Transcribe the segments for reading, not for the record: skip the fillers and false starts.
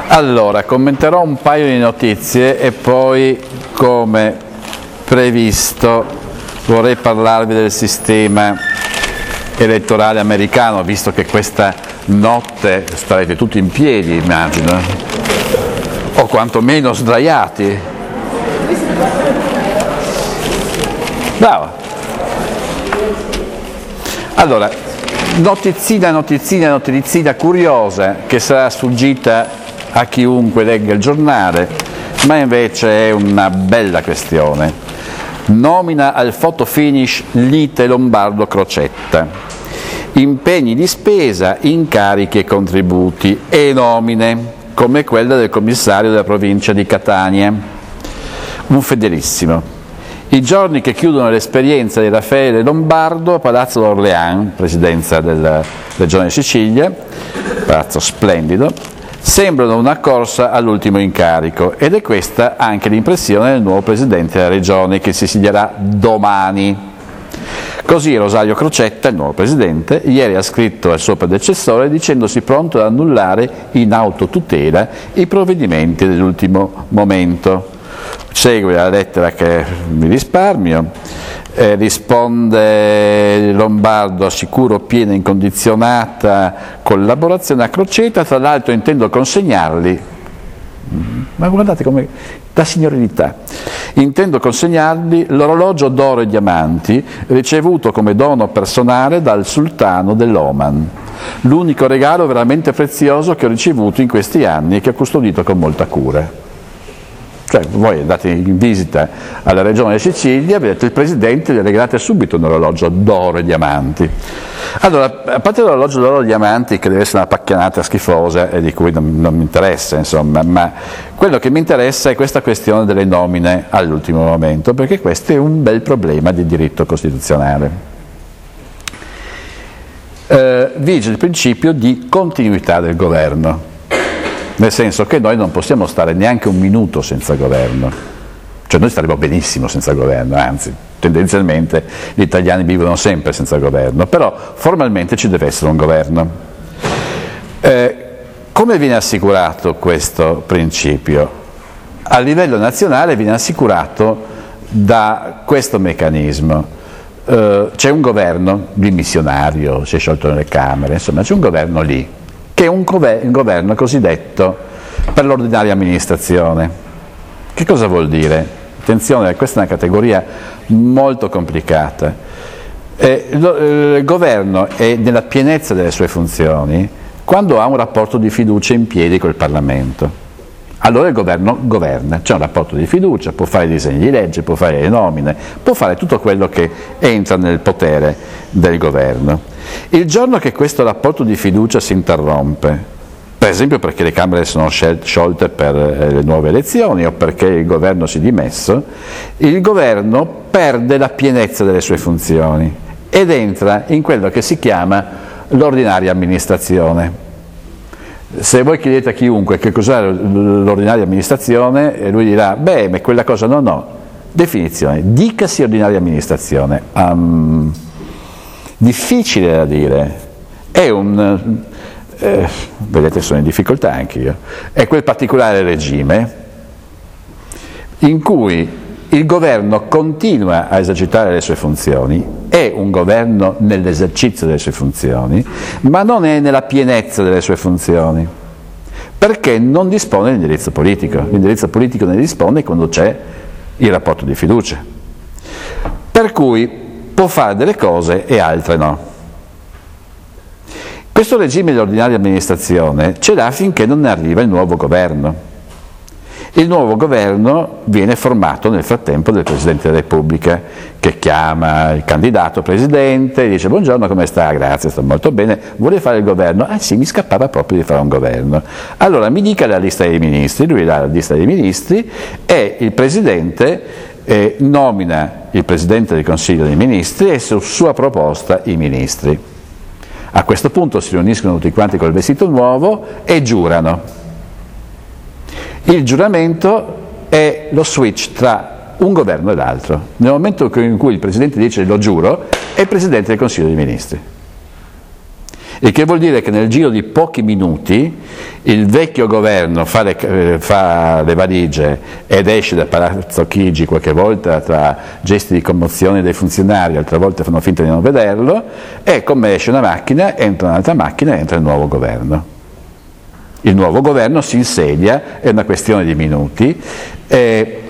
Allora, commenterò un paio di notizie e poi, come previsto, vorrei parlarvi del sistema elettorale americano, visto che questa notte starete tutti in piedi, immagino, o quantomeno sdraiati. Bravo. Allora, notizina curiosa che sarà sfuggita a chiunque legga il giornale, ma invece è una bella questione. Nomina al photo finish Lite Lombardo Crocetta. Impegni di spesa, incarichi e contributi e nomine, come quella del commissario della provincia di Catania. Un fedelissimo. I giorni che chiudono l'esperienza di Raffaele Lombardo a Palazzo d'Orléans, presidenza della Regione Sicilia, palazzo splendido, sembrano una corsa all'ultimo incarico, ed è questa anche l'impressione del nuovo presidente della Regione, che si siederà domani. Così Rosario Crocetta, il nuovo presidente, ieri ha scritto al suo predecessore dicendosi pronto ad annullare in autotutela i provvedimenti dell'ultimo momento. Segue la lettera che mi risparmio, risponde Lombardo: assicuro piena e incondizionata collaborazione a Crocetta, tra l'altro intendo consegnargli, ma guardate come da signorilità, intendo consegnargli l'orologio d'oro e diamanti ricevuto come dono personale dal sultano dell'Oman, l'unico regalo veramente prezioso che ho ricevuto in questi anni e che ho custodito con molta cura. Cioè, voi andate in visita alla Regione Sicilia, vedete il presidente, gli regalate subito un orologio d'oro e diamanti. Allora, a parte l'orologio d'oro e diamanti, che deve essere una pacchianata schifosa e di cui non mi interessa, insomma, ma quello che mi interessa è questa questione delle nomine all'ultimo momento, perché questo è un bel problema di diritto costituzionale. Vige il principio di continuità del governo. Nel senso che noi non possiamo stare neanche un minuto senza governo, cioè noi staremo benissimo senza governo, anzi tendenzialmente gli italiani vivono sempre senza governo, però formalmente ci deve essere un governo. Come viene assicurato questo principio? A livello nazionale viene assicurato da questo meccanismo. C'è un governo dimissionario, si è sciolto nelle Camere, insomma c'è un governo lì, che è un governo cosiddetto per l'ordinaria amministrazione. Che cosa vuol dire? Attenzione, questa è una categoria molto complicata. Il governo è nella pienezza delle sue funzioni quando ha un rapporto di fiducia in piedi col Parlamento. Allora il governo governa, c'è un rapporto di fiducia, può fare i disegni di legge, può fare le nomine, può fare tutto quello che entra nel potere del governo. Il giorno che questo rapporto di fiducia si interrompe, per esempio perché le Camere sono sciolte per le nuove elezioni o perché il governo si è dimesso, il governo perde la pienezza delle sue funzioni ed entra in quello che si chiama l'ordinaria amministrazione. Se voi chiedete a chiunque che cos'è l'ordinaria amministrazione, lui dirà: beh, ma quella cosa no. Definizione: dicasi ordinaria amministrazione. Difficile da dire. È vedete, sono in difficoltà anche io. È quel particolare regime in cui il governo continua a esercitare le sue funzioni, è un governo nell'esercizio delle sue funzioni, ma non è nella pienezza delle sue funzioni, perché non dispone dell'indirizzo politico. L'indirizzo politico ne dispone quando c'è il rapporto di fiducia. Per cui può fare delle cose e altre no. Questo regime dell'ordinaria amministrazione ce l'ha finché non arriva il nuovo governo. Il nuovo governo viene formato nel frattempo del Presidente della Repubblica, che chiama il candidato presidente e dice: buongiorno, come sta? Grazie, sto molto bene. Vuole fare il governo? Ah sì, mi scappava proprio di fare un governo. Allora mi dica la lista dei ministri. Lui dà la lista dei ministri e il Presidente nomina il Presidente del Consiglio dei Ministri e su sua proposta i ministri. A questo punto si riuniscono tutti quanti col vestito nuovo e giurano. Il giuramento è lo switch tra un governo e l'altro. Nel momento in cui il Presidente dice lo giuro, è il Presidente del Consiglio dei Ministri. il che vuol dire che nel giro di pochi minuti il vecchio governo fa le valigie ed esce da Palazzo Chigi, qualche volta tra gesti di commozione dei funzionari, altre volte fanno finta di non vederlo, e come esce una macchina, entra un'altra macchina e entra il nuovo governo. Il nuovo governo si insedia, è una questione di minuti, e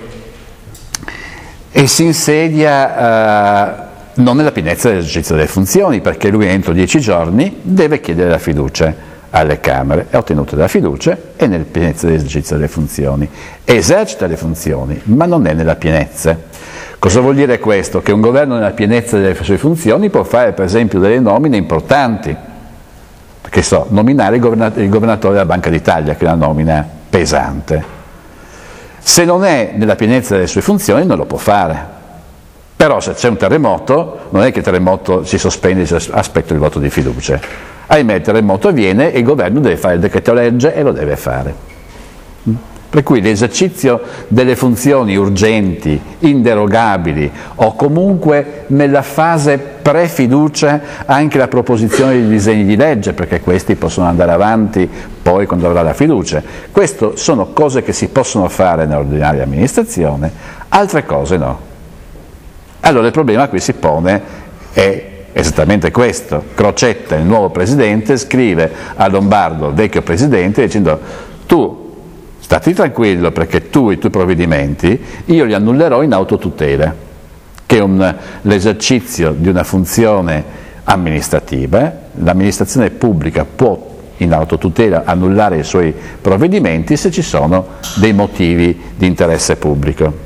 si insedia non nella pienezza dell'esercizio delle funzioni, perché lui entro 10 giorni deve chiedere la fiducia alle Camere, è ottenuta la fiducia e nella pienezza dell'esercizio delle funzioni. Esercita le funzioni, ma non è nella pienezza. Cosa vuol dire questo? Che un governo nella pienezza delle sue funzioni può fare per esempio delle nomine importanti, che so, nominare il governatore della Banca d'Italia, che è una nomina pesante. Se non è nella pienezza delle sue funzioni non lo può fare. Però se c'è un terremoto, non è che il terremoto si sospende e si aspetta il voto di fiducia. Ahimè, il terremoto avviene e il governo deve fare il decreto legge e lo deve fare. Per cui l'esercizio delle funzioni urgenti, inderogabili, o comunque nella fase pre-fiducia anche la proposizione di disegni di legge, perché questi possono andare avanti poi quando avrà la fiducia. Queste sono cose che si possono fare nell'ordinaria amministrazione, altre cose no. Allora il problema qui si pone è esattamente questo. Crocetta, il nuovo presidente, scrive a Lombardo, vecchio presidente, dicendo: tu stati tranquillo, perché tu i tuoi provvedimenti io li annullerò in autotutela, che è l'esercizio di una funzione amministrativa. L'amministrazione pubblica può in autotutela annullare i suoi provvedimenti se ci sono dei motivi di interesse pubblico.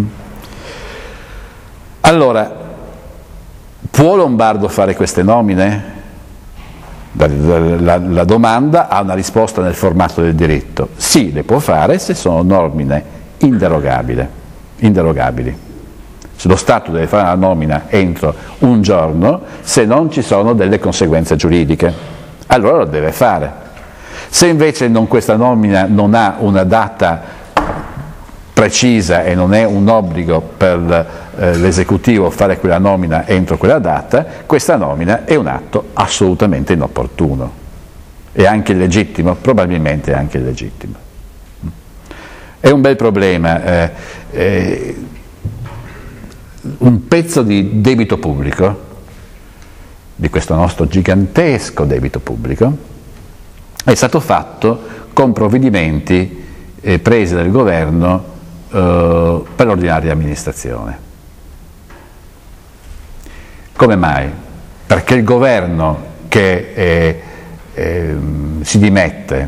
Allora, può Lombardo fare queste nomine? La domanda ha una risposta nel formato del diritto. Sì, le può fare se sono nomine inderogabili. Se lo Stato deve fare una nomina entro un giorno, se non ci sono delle conseguenze giuridiche, allora lo deve fare. Se invece questa nomina non ha una data precisa e non è un obbligo per l'esecutivo fare quella nomina entro quella data, questa nomina è un atto assolutamente inopportuno e anche illegittimo, probabilmente anche illegittimo. È un bel problema, un pezzo di debito pubblico, di questo nostro gigantesco debito pubblico, è stato fatto con provvedimenti presi dal governo per l'ordinaria amministrazione. Come mai? Perché il governo che si dimette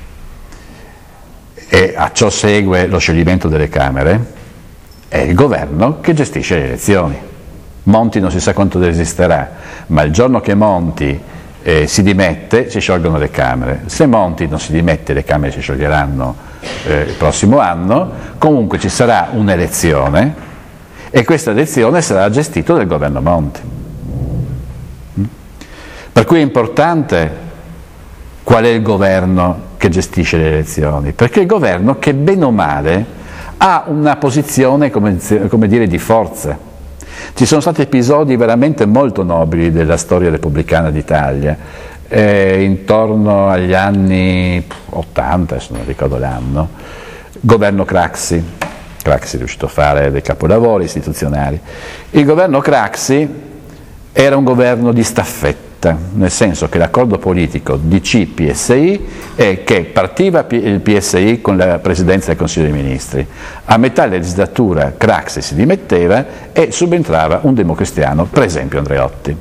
e a ciò segue lo scioglimento delle Camere è il governo che gestisce le elezioni. Monti non si sa quanto resisterà, ma il giorno che Monti si dimette si sciolgono le Camere. Se Monti non si dimette, le Camere si scioglieranno il prossimo anno. Comunque ci sarà un'elezione e questa elezione sarà gestita dal governo Monti. Per cui è importante qual è il governo che gestisce le elezioni, perché è il governo che bene o male ha una posizione, come dire, di forza. Ci sono stati episodi veramente molto nobili della storia repubblicana d'Italia, intorno agli anni 80, se non ricordo l'anno, governo Craxi è riuscito a fare dei capolavori istituzionali. Il governo Craxi era un governo di staffetta, nel senso che l'accordo politico DC-PSI è che partiva il PSI con la presidenza del Consiglio dei Ministri, a metà legislatura Craxi si dimetteva e subentrava un democristiano, per esempio Andreotti.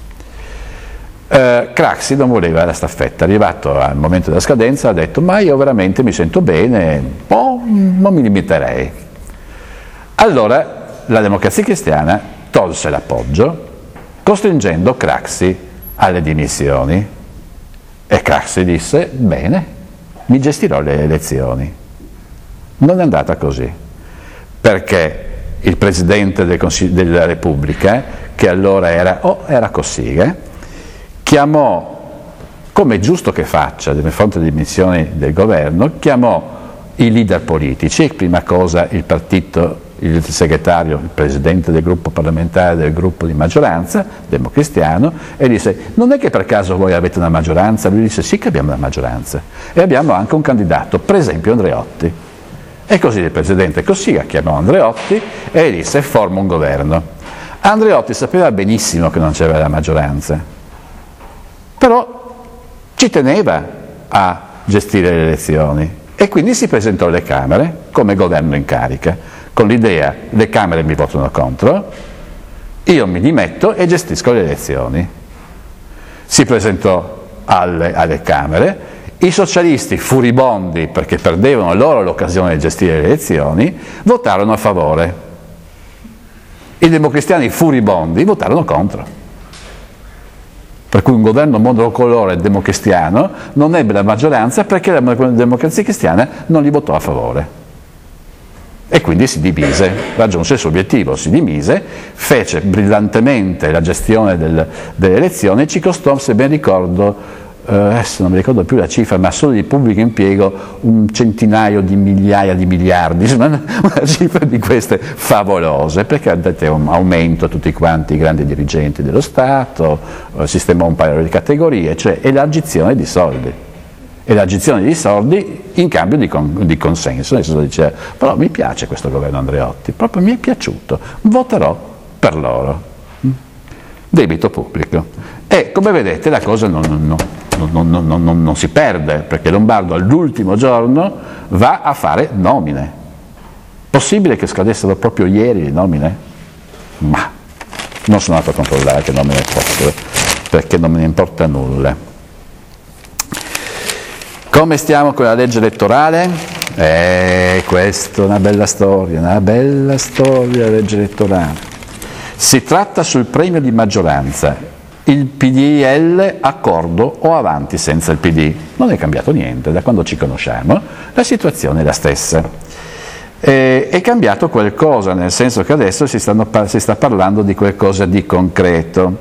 Craxi non voleva la staffetta, arrivato al momento della scadenza ha detto: ma io veramente mi sento bene, non mi limiterei. Allora la Democrazia Cristiana tolse l'appoggio, costringendo Craxi alle dimissioni, e Craxi disse: bene, mi gestirò le elezioni. Non è andata così, perché il Presidente della Repubblica, che allora era Cossiga, chiamò, come è giusto che faccia di fronte alle dimissioni del governo, chiamò i leader politici, prima cosa il partito il segretario, il presidente del gruppo parlamentare del gruppo di maggioranza, democristiano, e disse: non è che per caso voi avete una maggioranza? Lui disse: sì che abbiamo una maggioranza e abbiamo anche un candidato, per esempio Andreotti. E così il presidente Cossiga chiamò Andreotti e disse: forma un governo. Andreotti sapeva benissimo che non c'era la maggioranza, però ci teneva a gestire le elezioni e quindi si presentò alle Camere come governo in carica, con l'idea: le Camere mi votano contro, io mi dimetto e gestisco le elezioni. Si presentò alle Camere, i socialisti furibondi perché perdevano loro l'occasione di gestire le elezioni votarono a favore, i democristiani furibondi votarono contro, per cui un governo monocolore democristiano non ebbe la maggioranza perché la democrazia cristiana non li votò a favore. E quindi si divise, raggiunse il suo obiettivo, si dimise, fece brillantemente la gestione delle elezioni, ci costò, se ben ricordo, adesso non mi ricordo più la cifra, ma solo di pubblico impiego un centinaio di migliaia di miliardi, una cifra di queste favolose, perché ha dato un aumento a tutti quanti i grandi dirigenti dello Stato, sistemò un paio di categorie, cioè elargizione di soldi. Elargizione di soldi in cambio di consenso, nel senso diceva: però mi piace questo governo Andreotti, proprio mi è piaciuto, voterò per loro. Debito pubblico. E come vedete la cosa non si perde, perché Lombardo all'ultimo giorno va a fare nomine. Possibile che scadessero proprio ieri le nomine? Ma non sono andato a controllare che nomine fossero, perché non me ne importa nulla. Come stiamo con la legge elettorale? Questa è una bella storia, la legge elettorale. Si tratta sul premio di maggioranza, il PDL accordo o avanti senza il PD. Non è cambiato niente, da quando ci conosciamo la situazione è la stessa. È cambiato qualcosa, nel senso che adesso si sta parlando di qualcosa di concreto.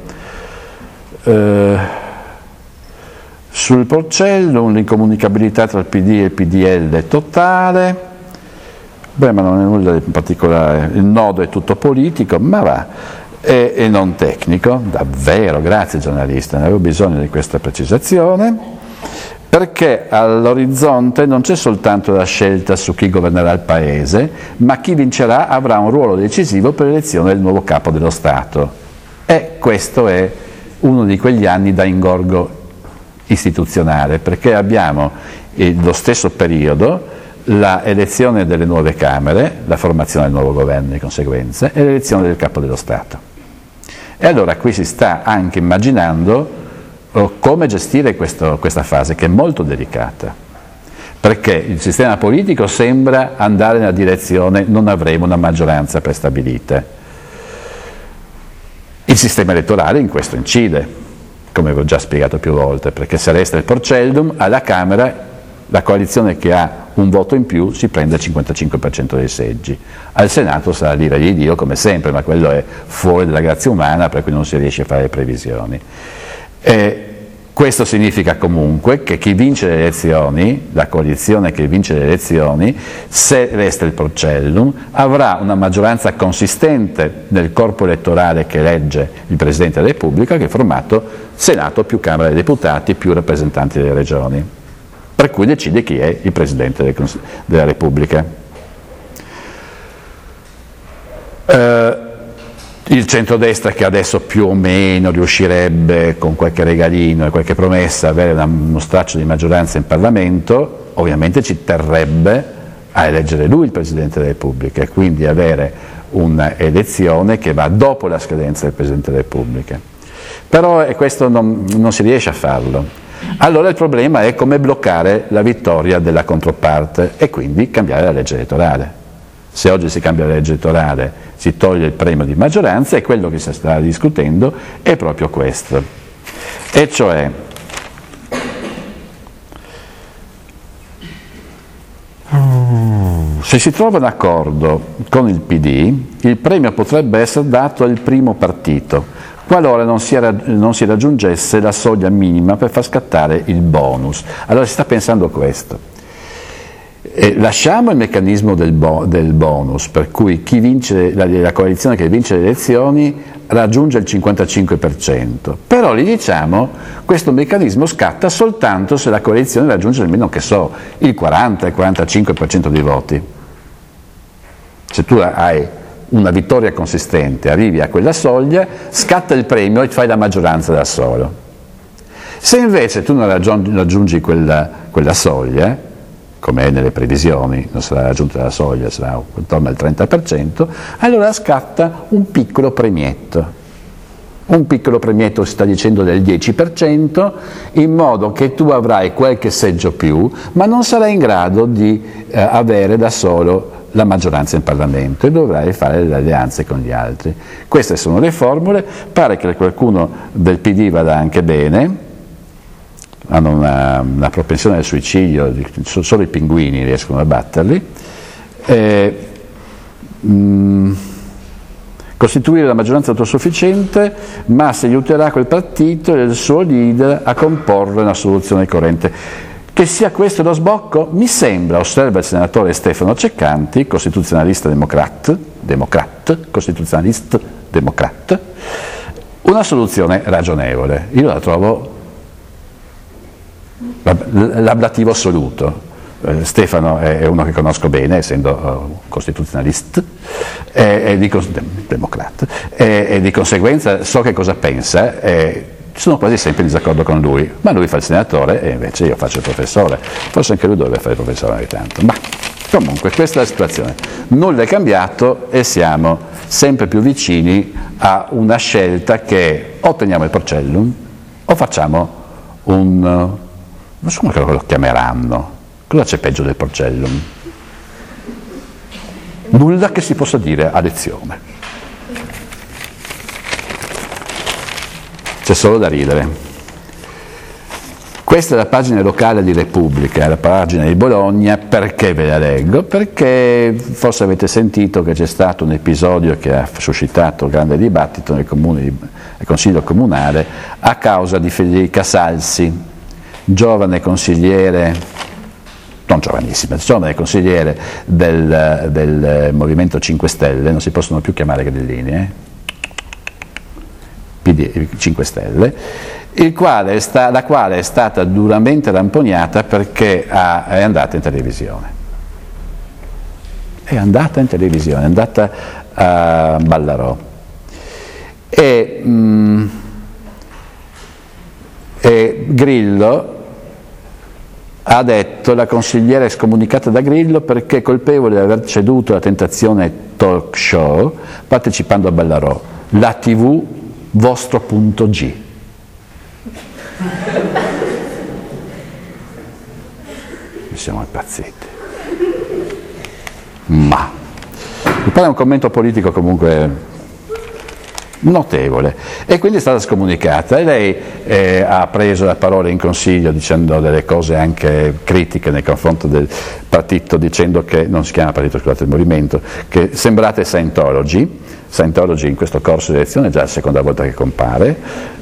Sul Porcellum l'incomunicabilità tra il PD e il PDL è totale. Beh, ma non è nulla di particolare, il nodo è tutto politico, ma va, e non tecnico. Davvero, grazie giornalista, ne avevo bisogno di questa precisazione, perché all'orizzonte non c'è soltanto la scelta su chi governerà il Paese, ma chi vincerà avrà un ruolo decisivo per l'elezione del nuovo capo dello Stato. E questo è uno di quegli anni da ingorgo istituzionale, perché abbiamo lo stesso periodo la elezione delle nuove Camere, la formazione del nuovo governo di conseguenza e l'elezione del capo dello Stato. E allora qui si sta anche immaginando come gestire questa fase, che è molto delicata, perché il sistema politico sembra andare nella direzione: non avremo una maggioranza prestabilita. Il sistema elettorale in questo incide, come vi ho già spiegato più volte, perché se resta il Porcellum, alla Camera la coalizione che ha un voto in più si prende il 55% dei seggi. Al Senato sarà l'ira di Dio come sempre, ma quello è fuori dalla grazia umana, per cui non si riesce a fare previsioni. Questo significa comunque che chi vince le elezioni, la coalizione che vince le elezioni, se resta il Porcellum, avrà una maggioranza consistente nel corpo elettorale che elegge il Presidente della Repubblica, che è formato Senato più Camera dei Deputati più rappresentanti delle regioni, per cui decide chi è il Presidente della Repubblica. Il centrodestra, che adesso più o meno riuscirebbe con qualche regalino e qualche promessa a avere uno straccio di maggioranza in Parlamento, ovviamente ci terrebbe a eleggere lui il Presidente della Repubblica e quindi avere un'elezione che va dopo la scadenza del Presidente della Repubblica. Però questo non si riesce a farlo. Allora il problema è come bloccare la vittoria della controparte e quindi cambiare la legge elettorale. Se oggi si cambia la legge elettorale, si toglie il premio di maggioranza, e quello che si sta discutendo è proprio questo. E cioè, se si trova un accordo con il PD, il premio potrebbe essere dato al primo partito, qualora non si raggiungesse la soglia minima per far scattare il bonus. Allora si sta pensando questo. Lasciamo il meccanismo del bonus, per cui chi vince, la coalizione che vince le elezioni raggiunge il 55%, però gli diciamo questo meccanismo scatta soltanto se la coalizione raggiunge almeno, che so, il 40, il 45% dei voti. Se tu hai una vittoria consistente, arrivi a quella soglia, scatta il premio e fai la maggioranza da solo. Se invece tu non raggiungi quella soglia, come è nelle previsioni, non sarà raggiunta la soglia, sarà intorno al 30%, allora scatta un piccolo premietto. Un piccolo premietto, si sta dicendo, del 10%, in modo che tu avrai qualche seggio più, ma non sarai in grado di avere da solo la maggioranza in Parlamento e dovrai fare le alleanze con gli altri. Queste sono le formule, pare che qualcuno del PD vada anche bene, hanno una propensione al suicidio, solo i pinguini riescono a batterli. Costituire la maggioranza autosufficiente, ma se aiuterà quel partito e il suo leader a comporre una soluzione corrente. Che sia questo lo sbocco? Mi sembra, osserva il senatore Stefano Ceccanti, costituzionalista costituzionalista democrata, una soluzione ragionevole. Io la trovo l'ablativo assoluto. Stefano è uno che conosco bene, essendo costituzionalista democrata, e di conseguenza so che cosa pensa, sono quasi sempre in disaccordo con lui, ma lui fa il senatore e invece io faccio il professore. Forse anche lui dovrebbe fare il professore ogni tanto, ma comunque questa è la situazione. Nulla è cambiato e siamo sempre più vicini a una scelta che o teniamo il Porcellum o facciamo non so come lo chiameranno. Cosa c'è peggio del Porcellum? Nulla che si possa dire a lezione. C'è solo da ridere. Questa è la pagina locale di Repubblica, la pagina di Bologna. Perché ve la leggo? Perché forse avete sentito che c'è stato un episodio che ha suscitato grande dibattito nel Consiglio Comunale a causa di Federica Salsi, giovane consigliere, non giovanissima, giovane consigliere del Movimento 5 Stelle, non si possono più chiamare grillini, PD 5 Stelle, la quale è stata duramente ramponata perché è andata in televisione. È andata in televisione, è andata a Ballarò. E Grillo ha detto: la consigliera è scomunicata da Grillo perché colpevole di aver ceduto alla tentazione talk show partecipando a Ballarò, la TV vostro punto G. Siamo impazziti. Ma mi pare un commento politico comunque notevole, e quindi è stata scomunicata, e lei ha preso la parola in consiglio dicendo delle cose anche critiche nei confronti del partito, dicendo che non si chiama partito, scusate, il movimento, che sembrate Scientology in questo corso di elezione, è già la seconda volta che compare,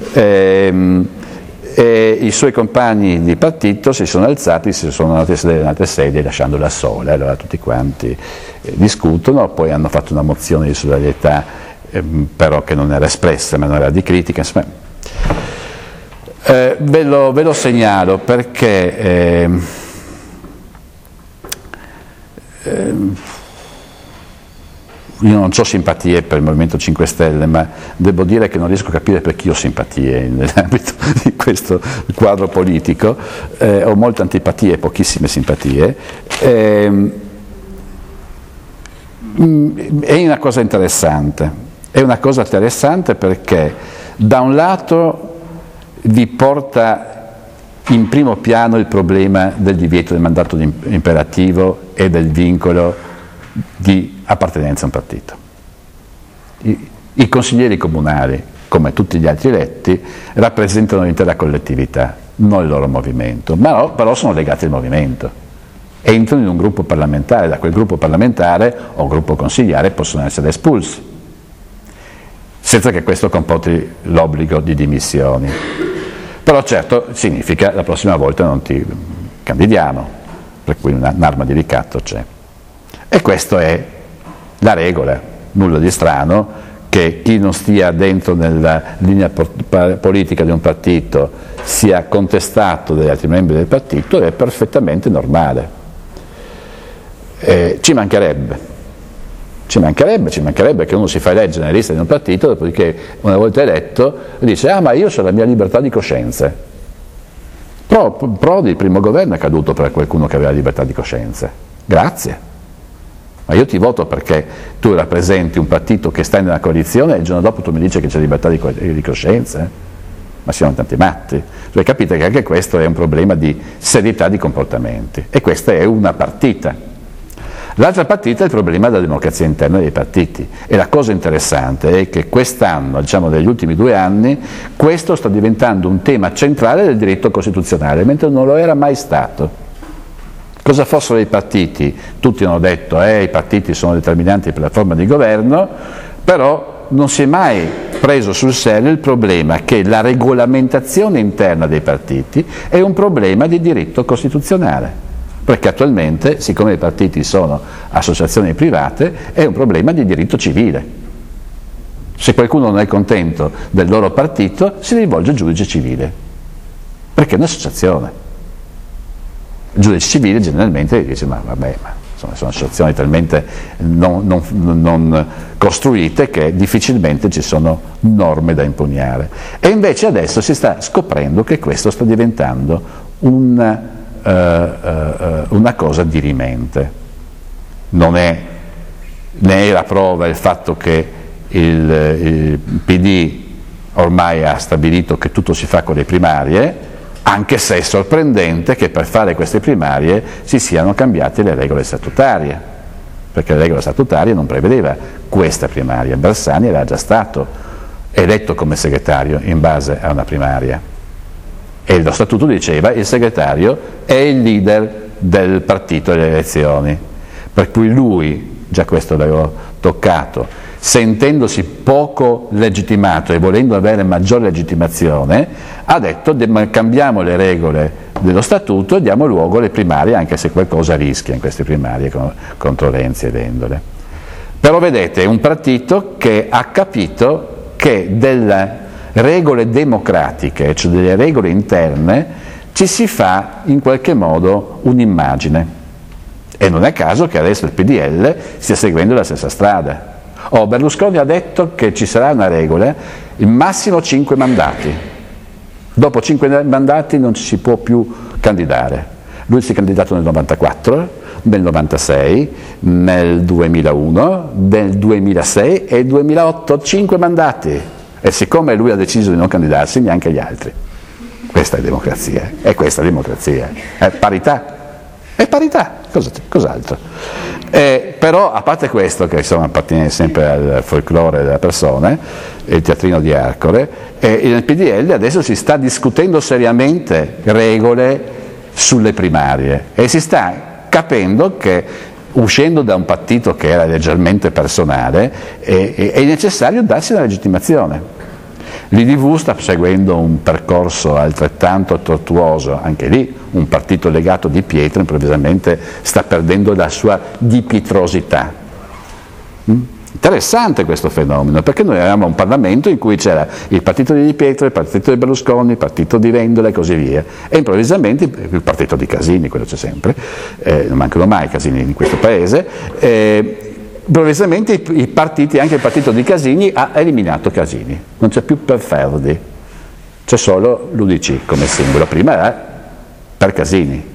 e i suoi compagni di partito si sono alzati, si sono andati a sedere in altre sedie lasciandola sola. Allora tutti quanti discutono, poi hanno fatto una mozione di solidarietà, però che non era espressa, ma non era di critica, insomma. Ve lo segnalo perché io non ho simpatie per il Movimento 5 Stelle, ma devo dire che non riesco a capire per chi ho simpatie nell'ambito di questo quadro politico. Ho molte antipatie e pochissime simpatie. È una cosa interessante. È una cosa interessante perché da un lato vi porta in primo piano il problema del divieto del mandato imperativo e del vincolo di appartenenza a un partito. I consiglieri comunali, come tutti gli altri eletti, rappresentano l'intera collettività, non il loro movimento, però sono legati al movimento. Entrano in un gruppo parlamentare, da quel gruppo parlamentare o gruppo consigliare possono essere espulsi, senza che questo comporti l'obbligo di dimissioni. Però certo significa la prossima volta non ti candidiamo. per cui un'arma di ricatto c'è. E questa è la regola, nulla di strano che chi non stia dentro nella linea politica di un partito sia contestato dagli altri membri del partito, è perfettamente normale. Ci mancherebbe che uno si fa eleggere nelle liste di un partito, dopodiché una volta eletto dice ma io ho la mia libertà di coscienza. Prodi, il primo governo, è caduto per qualcuno che aveva libertà di coscienza. Grazie. Ma io ti voto perché tu rappresenti un partito che sta in una coalizione e il giorno dopo tu mi dici che c'è libertà di coscienza? Ma siamo tanti matti. Cioè, capite che anche questo è un problema di serietà di comportamenti. E questa è una partita. L'altra partita è il problema della democrazia interna dei partiti. E la cosa interessante è che quest'anno, diciamo negli ultimi 2 anni, questo sta diventando un tema centrale del diritto costituzionale, mentre non lo era mai stato. Cosa fossero i partiti? Tutti hanno detto i partiti sono determinanti per la forma di governo, però non si è mai preso sul serio il problema che la regolamentazione interna dei partiti è un problema di diritto costituzionale, perché attualmente, siccome i partiti sono associazioni private, è un problema di diritto civile. Se qualcuno non è contento del loro partito, si rivolge al giudice civile, perché è un'associazione. Il giudice civile generalmente dice ma insomma, sono associazioni talmente non costruite che difficilmente ci sono norme da impugnare. E invece adesso si sta scoprendo che questo sta diventando una cosa dirimente. Non è né la prova il fatto che il PD ormai ha stabilito che tutto si fa con le primarie, anche se è sorprendente che per fare queste primarie si siano cambiate le regole statutarie, perché la regola statutaria non prevedeva questa primaria. Bersani era già stato eletto come segretario in base a una primaria e lo statuto diceva il segretario è il leader del partito alle elezioni, per cui lui, già questo l'avevo toccato, sentendosi poco legittimato e volendo avere maggiore legittimazione, ha detto cambiamo le regole dello statuto e diamo luogo alle primarie, anche se qualcosa rischia in queste primarie contro Renzi e Vendole. Però vedete, è un partito che ha capito che delle regole democratiche, cioè delle regole interne, ci si fa in qualche modo un'immagine. E non è caso che adesso il PDL stia seguendo la stessa strada. Berlusconi ha detto che ci sarà una regola, il massimo 5 mandati. Dopo 5 mandati non ci si può più candidare. Lui si è candidato nel 94, nel 96, nel 2001, nel 2006 e nel 2008, 5 mandati. E siccome lui ha deciso di non candidarsi, neanche gli altri. Questa è democrazia. E questa è democrazia. È parità. È parità, cos'altro? Però a parte questo, che insomma appartiene sempre al folklore delle persone, il teatrino di Arcore, nel PDL adesso si sta discutendo seriamente regole sulle primarie e si sta capendo che uscendo da un partito che era leggermente personale è necessario darsi una legittimazione. L'IDV sta seguendo un percorso altrettanto tortuoso, anche lì un partito legato Di Pietro improvvisamente sta perdendo la sua dipietrosità. Interessante questo fenomeno, perché noi avevamo un Parlamento in cui c'era il partito di Di Pietro, il partito di Berlusconi, il partito di Vendola e così via, e improvvisamente il partito di Casini, quello c'è sempre, non mancano mai Casini in questo paese, improvvisamente i partiti, anche il partito di Casini ha eliminato Casini, non c'è più per Ferdi, c'è solo l'UDC come simbolo, prima era per Casini.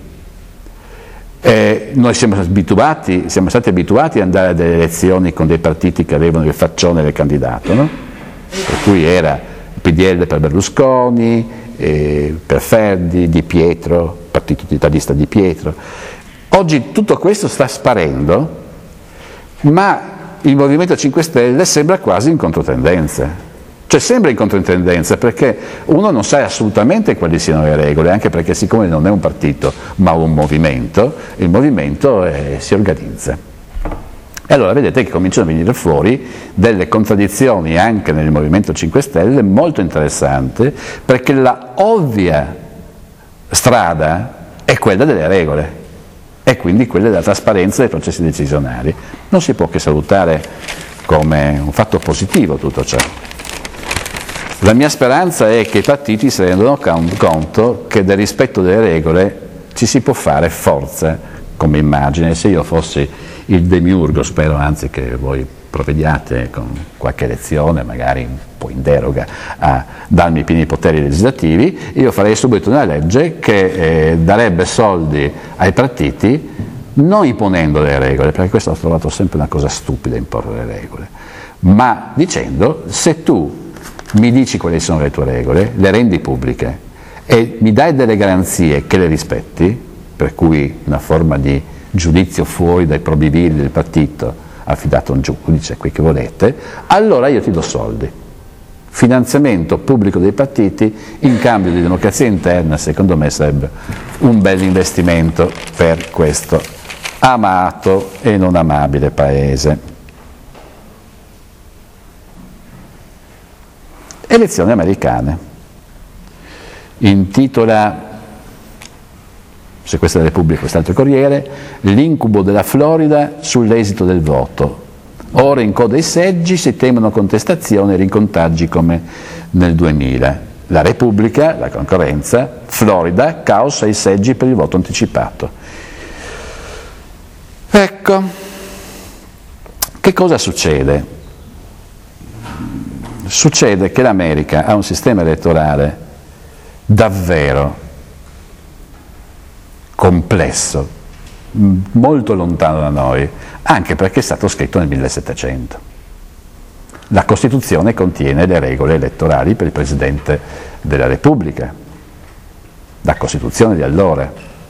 Noi siamo stati abituati ad andare a delle elezioni con dei partiti che avevano il faccione del candidato, no? Per cui era il PDL per Berlusconi, per Ferdi, Di Pietro, partito italista Di Pietro. Oggi tutto questo sta sparendo, ma il Movimento 5 Stelle sembra quasi in controtendenza. Cioè sembra in controtendenza perché uno non sa assolutamente quali siano le regole, anche perché siccome non è un partito ma un movimento, il movimento si organizza. E allora vedete che cominciano a venire fuori delle contraddizioni anche nel Movimento 5 Stelle molto interessanti, perché la ovvia strada è quella delle regole. e quindi quelle della trasparenza dei processi decisionali. Non si può che salutare come un fatto positivo tutto ciò. La mia speranza è che i partiti si rendano conto che del rispetto delle regole ci si può fare forza come immagine. Se io fossi il demiurgo, spero anzi che voi provvediate con qualche elezione, magari un po' in deroga, a darmi i pieni poteri legislativi, io farei subito una legge che darebbe soldi ai partiti, non imponendo le regole, perché questo ho trovato sempre una cosa stupida, imporre le regole, ma dicendo: se tu mi dici quali sono le tue regole, le rendi pubbliche e mi dai delle garanzie che le rispetti, per cui una forma di giudizio fuori dai probiviri del partito, affidato a un giudice, qui che volete, allora io ti do soldi. Finanziamento pubblico dei partiti in cambio di democrazia interna, secondo me sarebbe un bel investimento per questo amato e non amabile paese. Elezioni americane. Intitola, se questa è la Repubblica, quest'altro Corriere, l'incubo della Florida sull'esito del voto. Ora in coda ai seggi, si temono contestazioni e rincontaggi come nel 2000. La Repubblica, la concorrenza, Florida, caos ai seggi per il voto anticipato. Ecco, che cosa succede? Succede che l'America ha un sistema elettorale davvero complesso, molto lontano da noi, anche perché è stato scritto nel 1700. La Costituzione contiene le regole elettorali per il Presidente della Repubblica, la Costituzione di allora.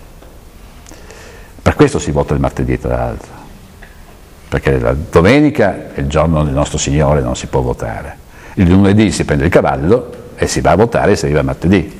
Per questo si vota il martedì, tra l'altro, perché la domenica è il giorno del nostro Signore, non si può votare. Il lunedì si prende il cavallo e si va a votare e si arriva martedì.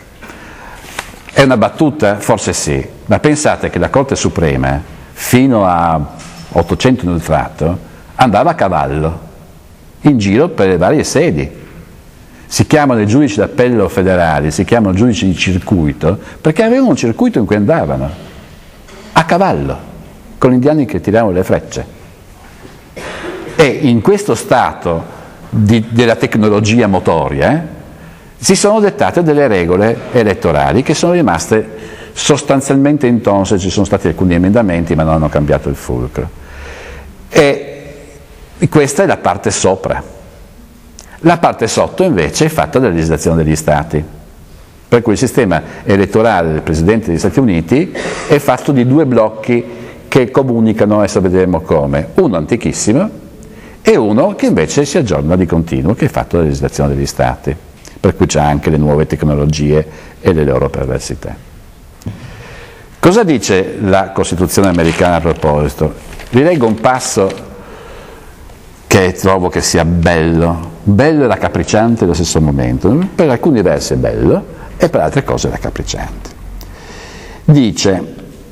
È una battuta? Forse sì, ma pensate che la Corte Suprema, fino a 800 inoltrato, andava a cavallo, in giro per le varie sedi. Si chiamano i giudici d'appello federali, si chiamano giudici di circuito, perché avevano un circuito in cui andavano, a cavallo, con gli indiani che tiravano le frecce. E in questo stato della tecnologia motoria, si sono dettate delle regole elettorali che sono rimaste sostanzialmente intonse, ci sono stati alcuni emendamenti ma non hanno cambiato il fulcro. E questa è la parte sopra. La parte sotto invece è fatta dalla legislazione degli Stati, per cui il sistema elettorale del Presidente degli Stati Uniti è fatto di due blocchi che comunicano, adesso vedremo come, uno antichissimo e uno che invece si aggiorna di continuo, che è fatto dalla legislazione degli Stati, per cui c'è anche le nuove tecnologie e le loro perversità. Cosa dice la Costituzione americana a proposito? Vi leggo un passo che trovo che sia bello e raccapricciante allo stesso momento. Per alcuni versi è bello e per altre cose è raccapricciante. Dice,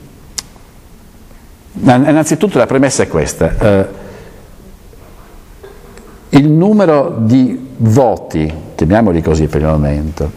innanzitutto la premessa è questa, il numero di voti, chiamiamoli così per il momento,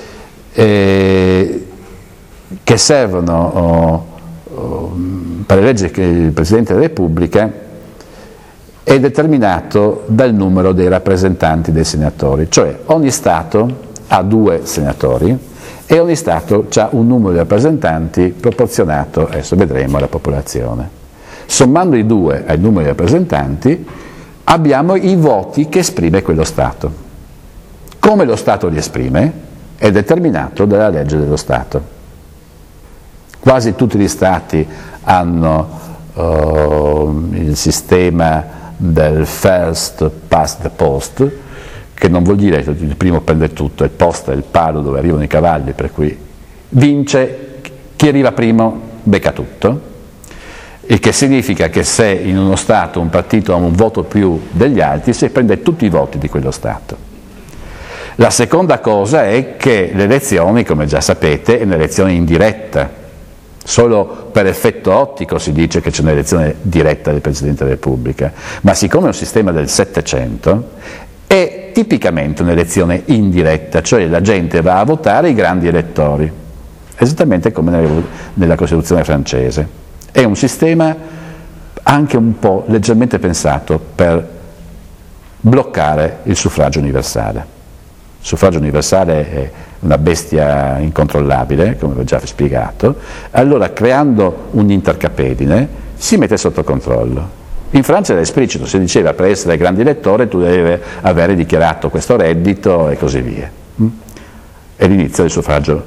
che servono per eleggere il Presidente della Repubblica è determinato dal numero dei rappresentanti dei senatori, cioè ogni Stato ha 2 senatori e ogni Stato ha un numero di rappresentanti proporzionato, adesso vedremo, alla popolazione. Sommando i 2 al numero di rappresentanti abbiamo i voti che esprime quello Stato. Come lo Stato li esprime è determinato dalla legge dello Stato. Quasi tutti gli Stati hanno il sistema del first past the post, che non vuol dire che il primo prende tutto, il post è il palo dove arrivano i cavalli, per cui vince chi arriva primo, becca tutto. Il che significa che se in uno Stato un partito ha un voto più degli altri, si prende tutti i voti di quello Stato. La seconda cosa è che le elezioni, come già sapete, è un'elezione indiretta. Solo per effetto ottico si dice che c'è un'elezione diretta del Presidente della Repubblica, ma siccome è un sistema del Settecento, è tipicamente un'elezione indiretta, cioè la gente va a votare i grandi elettori, esattamente come nella Costituzione francese. È un sistema anche un po' leggermente pensato per bloccare il suffragio universale. Il suffragio universale è una bestia incontrollabile, come ho già spiegato, allora creando un'intercapedine si mette sotto controllo. In Francia era esplicito, si diceva per essere grande elettore tu devi avere dichiarato questo reddito e così via. È l'inizio del suffragio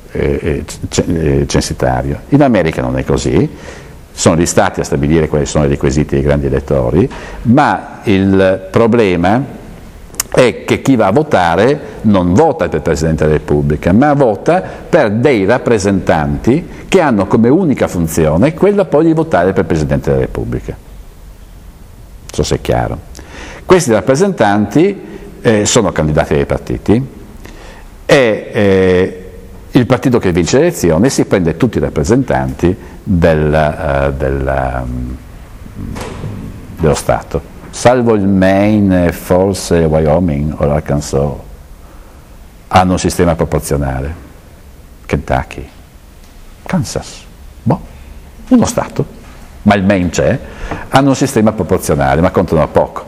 censitario. In America non è così, sono gli stati a stabilire quali sono i requisiti dei grandi elettori, ma il problema è che chi va a votare non vota per il Presidente della Repubblica, ma vota per dei rappresentanti che hanno come unica funzione quella poi di votare per il Presidente della Repubblica. Non so se è chiaro. Questi rappresentanti sono candidati dai partiti e il partito che vince le elezioni si prende tutti i rappresentanti dello Stato, salvo il Maine e forse Wyoming o l'Arkansas, hanno un sistema proporzionale. Kentucky, Kansas, uno Stato, ma il Maine c'è, hanno un sistema proporzionale, ma contano poco.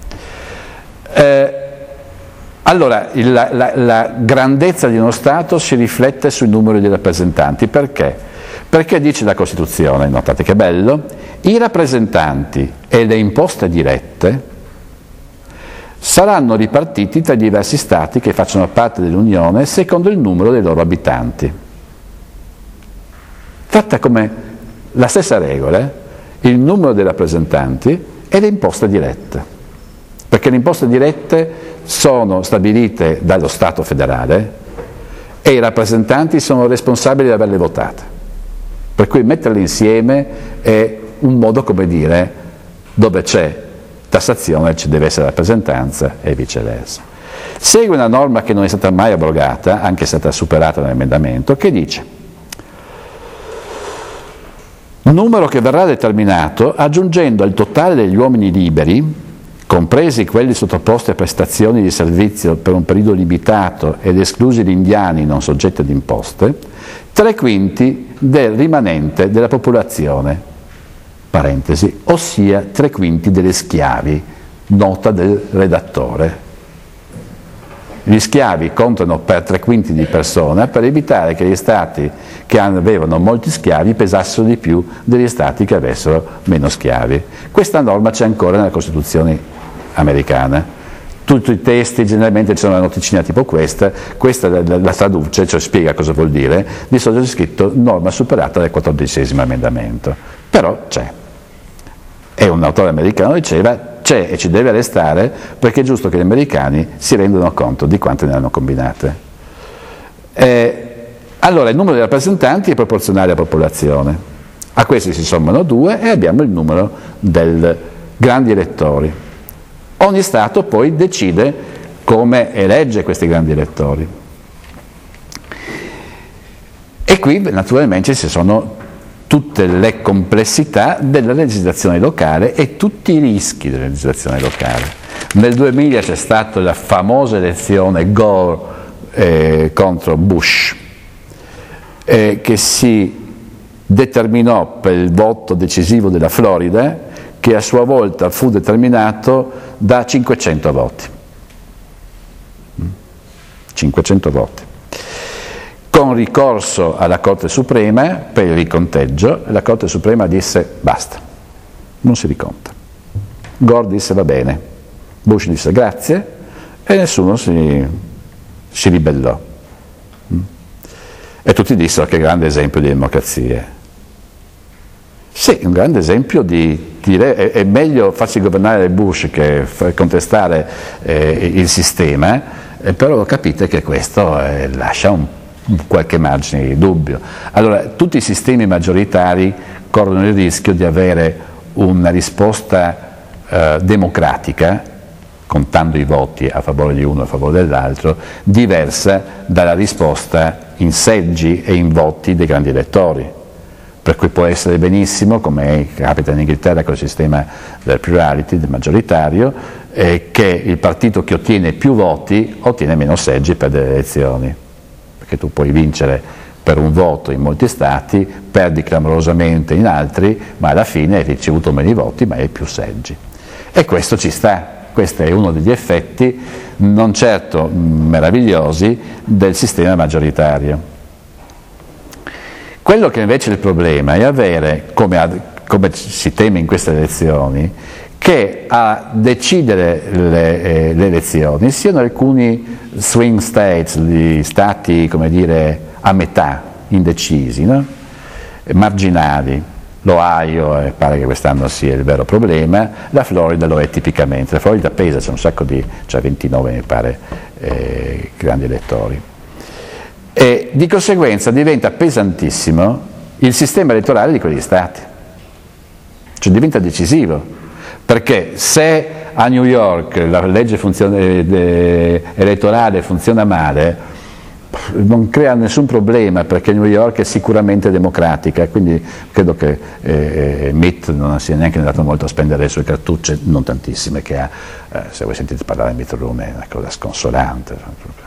Allora, la grandezza di uno Stato si riflette sui numeri di rappresentanti. Perché? Perché dice la Costituzione, notate che bello, i rappresentanti e le imposte dirette saranno ripartiti tra i diversi Stati che facciano parte dell'Unione secondo il numero dei loro abitanti. Tratta come la stessa regola, il numero dei rappresentanti e le imposte dirette. Perché le imposte dirette sono stabilite dallo Stato federale e i rappresentanti sono responsabili di averle votate. Per cui metterle insieme è un modo, come dire, dove c'è tassazione ci deve essere rappresentanza e viceversa. Segue una norma che non è stata mai abrogata, anche se è stata superata nell'emendamento, che dice: numero che verrà determinato aggiungendo al totale degli uomini liberi, compresi quelli sottoposti a prestazioni di servizio per un periodo limitato ed esclusi gli indiani non soggetti ad imposte, 3/5 del rimanente della popolazione, parentesi, ossia 3/5 degli schiavi, nota del redattore. Gli schiavi contano per 3/5 di persona per evitare che gli stati che avevano molti schiavi pesassero di più degli stati che avessero meno schiavi. Questa norma c'è ancora nella Costituzione americana. Tutti i testi generalmente c'è una noticina tipo questa la traduce, cioè spiega cosa vuol dire, di solito c'è scritto norma superata dal 14° emendamento, però c'è. E un autore americano diceva c'è e ci deve restare perché è giusto che gli americani si rendano conto di quante ne hanno combinate. Allora il numero dei rappresentanti è proporzionale alla popolazione, a questi si sommano 2 e abbiamo il numero dei grandi elettori. Ogni Stato poi decide come elegge questi grandi elettori. E qui naturalmente ci sono tutte le complessità della legislazione locale e tutti i rischi della legislazione locale. Nel 2000 c'è stata la famosa elezione Gore contro Bush, che si determinò per il voto decisivo della Florida, che a sua volta fu determinato da 500 voti. 500 voti. Con ricorso alla Corte Suprema per il riconteggio, la Corte Suprema disse basta, non si riconta. Gore disse va bene, Bush disse grazie e nessuno si ribellò. E tutti dissero che grande esempio di democrazia. Sì, un grande esempio di dire è meglio farsi governare Bush che contestare il sistema, però capite che questo lascia qualche margine di dubbio. Allora, tutti i sistemi maggioritari corrono il rischio di avere una risposta democratica, contando i voti a favore di uno e a favore dell'altro, diversa dalla risposta in seggi e in voti dei grandi elettori. Per cui può essere benissimo, come capita in Inghilterra con il sistema del plurality, del maggioritario, che il partito che ottiene più voti ottiene meno seggi per delle elezioni, perché tu puoi vincere per un voto in molti stati, perdi clamorosamente in altri, ma alla fine hai ricevuto meno voti ma hai più seggi. E questo ci sta, questo è uno degli effetti non certo meravigliosi del sistema maggioritario. Quello che invece è il problema è avere, come si teme in queste elezioni, che a decidere le elezioni siano alcuni swing states, gli stati, come dire, a metà, indecisi, no? Marginali. L'Ohio pare che quest'anno sia il vero problema, la Florida lo è tipicamente. La Florida pesa, c'è un sacco c'è 29 mi pare grandi elettori. E di conseguenza diventa pesantissimo il sistema elettorale di quegli stati, cioè diventa decisivo, perché se a New York la legge elettorale funziona male, non crea nessun problema, perché New York è sicuramente democratica, quindi credo che Mitt non sia neanche andato molto a spendere le sue cartucce, non tantissime che ha, se voi sentite parlare di Mitt Romney è una cosa sconsolante,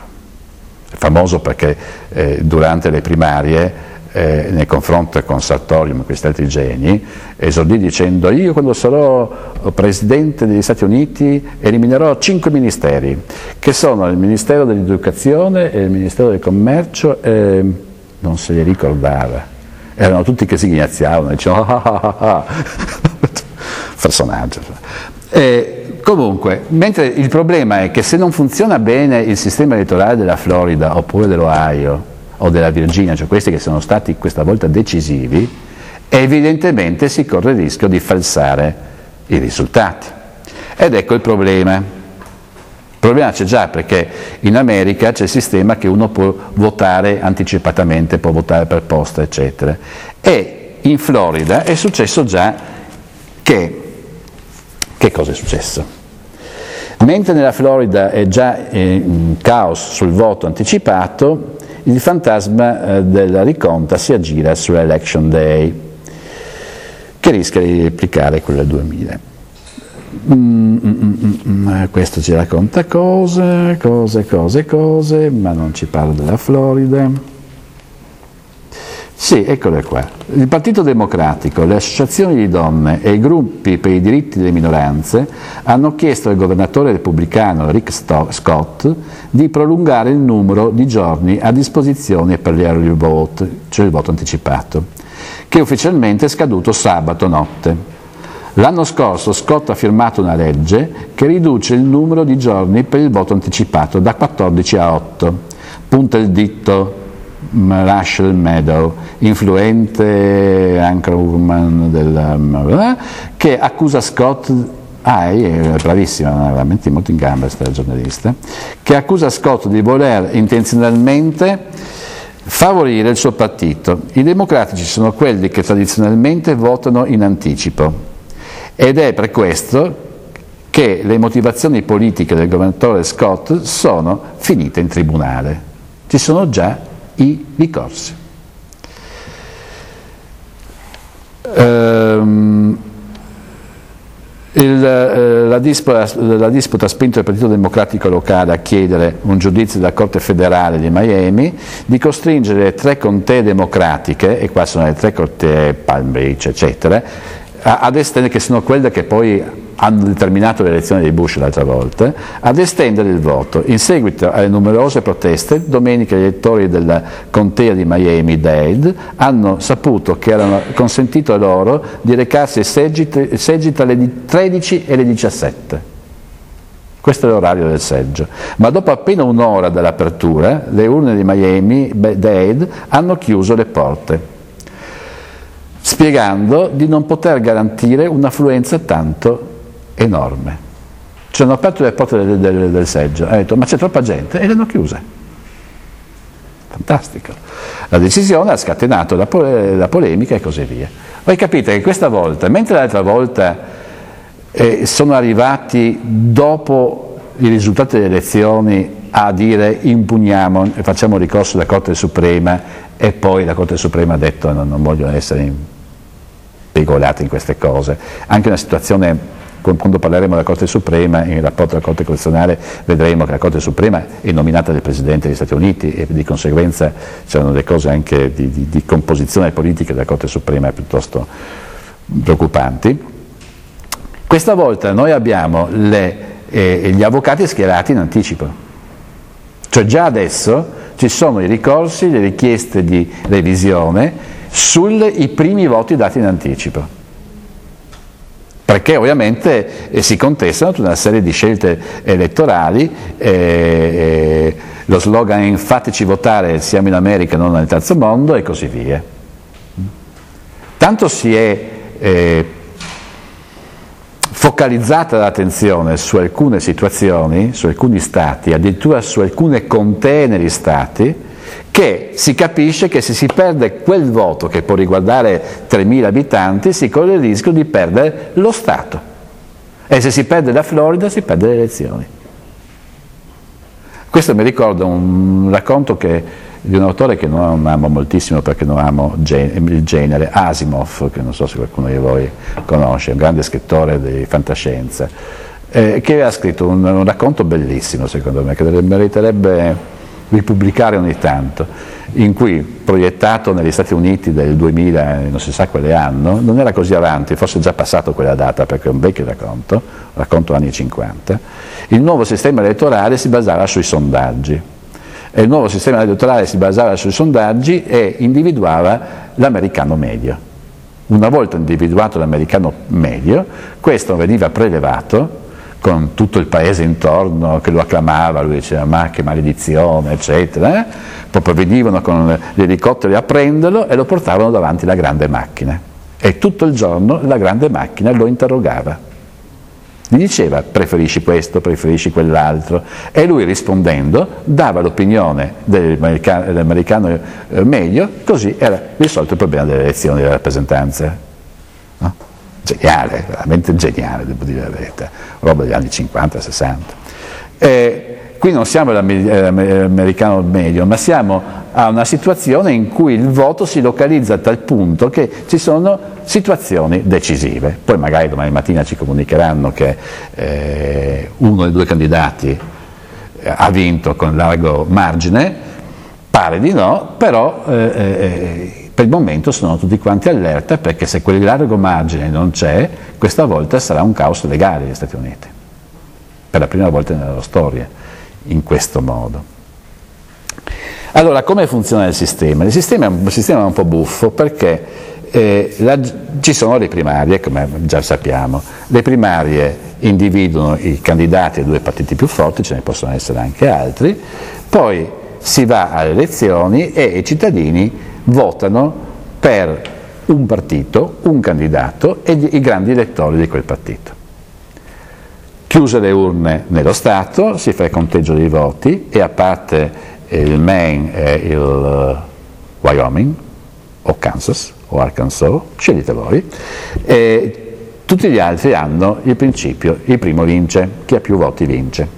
è famoso perché durante le primarie nel confronto con Sartorius e questi altri geni esordì dicendo: io quando sarò presidente degli Stati Uniti eliminerò 5 ministeri che sono il Ministero dell'Educazione e il Ministero del Commercio, e non se li ricordava, erano tutti che si ghignazzavano, dicevano personaggio. Comunque, mentre il problema è che se non funziona bene il sistema elettorale della Florida oppure dell'Ohio o della Virginia, cioè questi che sono stati questa volta decisivi, evidentemente si corre il rischio di falsare i risultati. Ed ecco il problema. Il problema c'è già, perché in America c'è il sistema che uno può votare anticipatamente, può votare per posta, eccetera. E in Florida è successo già che cosa è successo? Mentre nella Florida è già un caos sul voto anticipato, il fantasma della riconta si aggira sull'Election Day, che rischia di replicare quello del 2000. Questo ci racconta cose, ma non ci parla della Florida. Sì, eccole qua. Il Partito Democratico, le associazioni di donne e i gruppi per i diritti delle minoranze hanno chiesto al governatore repubblicano Rick Scott di prolungare il numero di giorni a disposizione per gli early vote, cioè il voto anticipato, che ufficialmente è scaduto sabato notte. L'anno scorso Scott ha firmato una legge che riduce il numero di giorni per il voto anticipato da 14 a 8. Punta il dito Rachel Maddow, influente anchorwoman che accusa Scott, è bravissima, veramente molto in gamba questa giornalista, che accusa Scott di voler intenzionalmente favorire il suo partito. I democratici sono quelli che tradizionalmente votano in anticipo ed è per questo che le motivazioni politiche del governatore Scott sono finite in tribunale. Ci sono già i ricorsi. La disputa ha spinto il Partito Democratico locale a chiedere un giudizio della Corte federale di Miami di costringere le 3 contee democratiche, e qua sono le 3 contee Palm Beach, eccetera, ad estendere, che sono quelle che poi hanno determinato l'elezione di Bush l'altra volta, ad estendere il voto. In seguito alle numerose proteste, domenica gli elettori della contea di Miami-Dade hanno saputo che era consentito loro di recarsi ai seggi tra le 13 e le 17. Questo è l'orario del seggio. Ma dopo appena un'ora dall'apertura, le urne di Miami-Dade hanno chiuso le porte, spiegando di non poter garantire un'affluenza tanto enorme. Ci hanno aperto le porte del seggio, hanno detto ma c'è troppa gente, e le hanno chiuse. Fantastico. La decisione ha scatenato la polemica e così via. Voi capite che questa volta, mentre l'altra volta sono arrivati dopo i risultati delle elezioni a dire impugniamo, facciamo ricorso alla Corte Suprema, e poi la Corte Suprema ha detto non voglio essere impegolata in queste cose, anche una situazione Quando parleremo della Corte Suprema, in rapporto alla Corte Costituzionale, vedremo che la Corte Suprema è nominata dal Presidente degli Stati Uniti e di conseguenza c'erano delle cose anche di composizione politica della Corte Suprema piuttosto preoccupanti. Questa volta noi abbiamo gli avvocati schierati in anticipo, cioè già adesso ci sono i ricorsi, le richieste di revisione sui primi voti dati in anticipo. Perché ovviamente si contestano tutta una serie di scelte elettorali, lo slogan "fateci votare, siamo in America, non nel terzo mondo" e così via. Tanto si è focalizzata l'attenzione su alcune situazioni, su alcuni stati, addirittura su alcune contee negli stati, che si capisce che se si perde quel voto che può riguardare 3.000 abitanti si corre il rischio di perdere lo Stato, e se si perde la Florida si perde le elezioni. Questo mi ricorda un racconto di un autore che non amo moltissimo perché non amo il genere, Asimov, che non so se qualcuno di voi conosce, un grande scrittore di fantascienza, che aveva scritto un racconto bellissimo secondo me, che meriterebbe ripubblicare ogni tanto, in cui, proiettato negli Stati Uniti del 2000, non si sa quale anno, non era così avanti, forse già passato quella data perché è un vecchio racconto anni 50, il nuovo sistema elettorale si basava sui sondaggi. E il nuovo sistema elettorale si basava sui sondaggi e individuava l'americano medio. Una volta individuato l'americano medio, questo veniva prelevato con tutto il paese intorno che lo acclamava, lui diceva "ma che maledizione", eccetera, proprio venivano con gli elicotteri a prenderlo e lo portavano davanti alla grande macchina, e tutto il giorno la grande macchina lo interrogava, gli diceva "preferisci questo, preferisci quell'altro", e lui rispondendo dava l'opinione dell'americano meglio, così era risolto il problema delle elezioni delle rappresentanze. No? Geniale, veramente geniale, devo dire la verità, roba degli anni 50-60. Qui non siamo l'americano medio, ma siamo a una situazione in cui il voto si localizza a tal punto che ci sono situazioni decisive. Poi magari domani mattina ci comunicheranno che uno dei due candidati ha vinto con largo margine, pare di no, però per il momento sono tutti quanti allerta, perché se quel largo margine non c'è, questa volta sarà un caos legale negli Stati Uniti, per la prima volta nella loro storia, in questo modo. Allora, come funziona il sistema? Il sistema è un sistema un po' buffo, perché ci sono le primarie, come già sappiamo. Le primarie individuano i candidati ai due partiti più forti, ce ne possono essere anche altri, poi si va alle elezioni e i cittadini votano per un partito, un candidato e i grandi elettori di quel partito. Chiuse le urne nello Stato, si fa il conteggio dei voti, e a parte il Maine e il Wyoming, o Kansas, o Arkansas, scegliete voi, e tutti gli altri hanno il principio: il primo vince, chi ha più voti vince.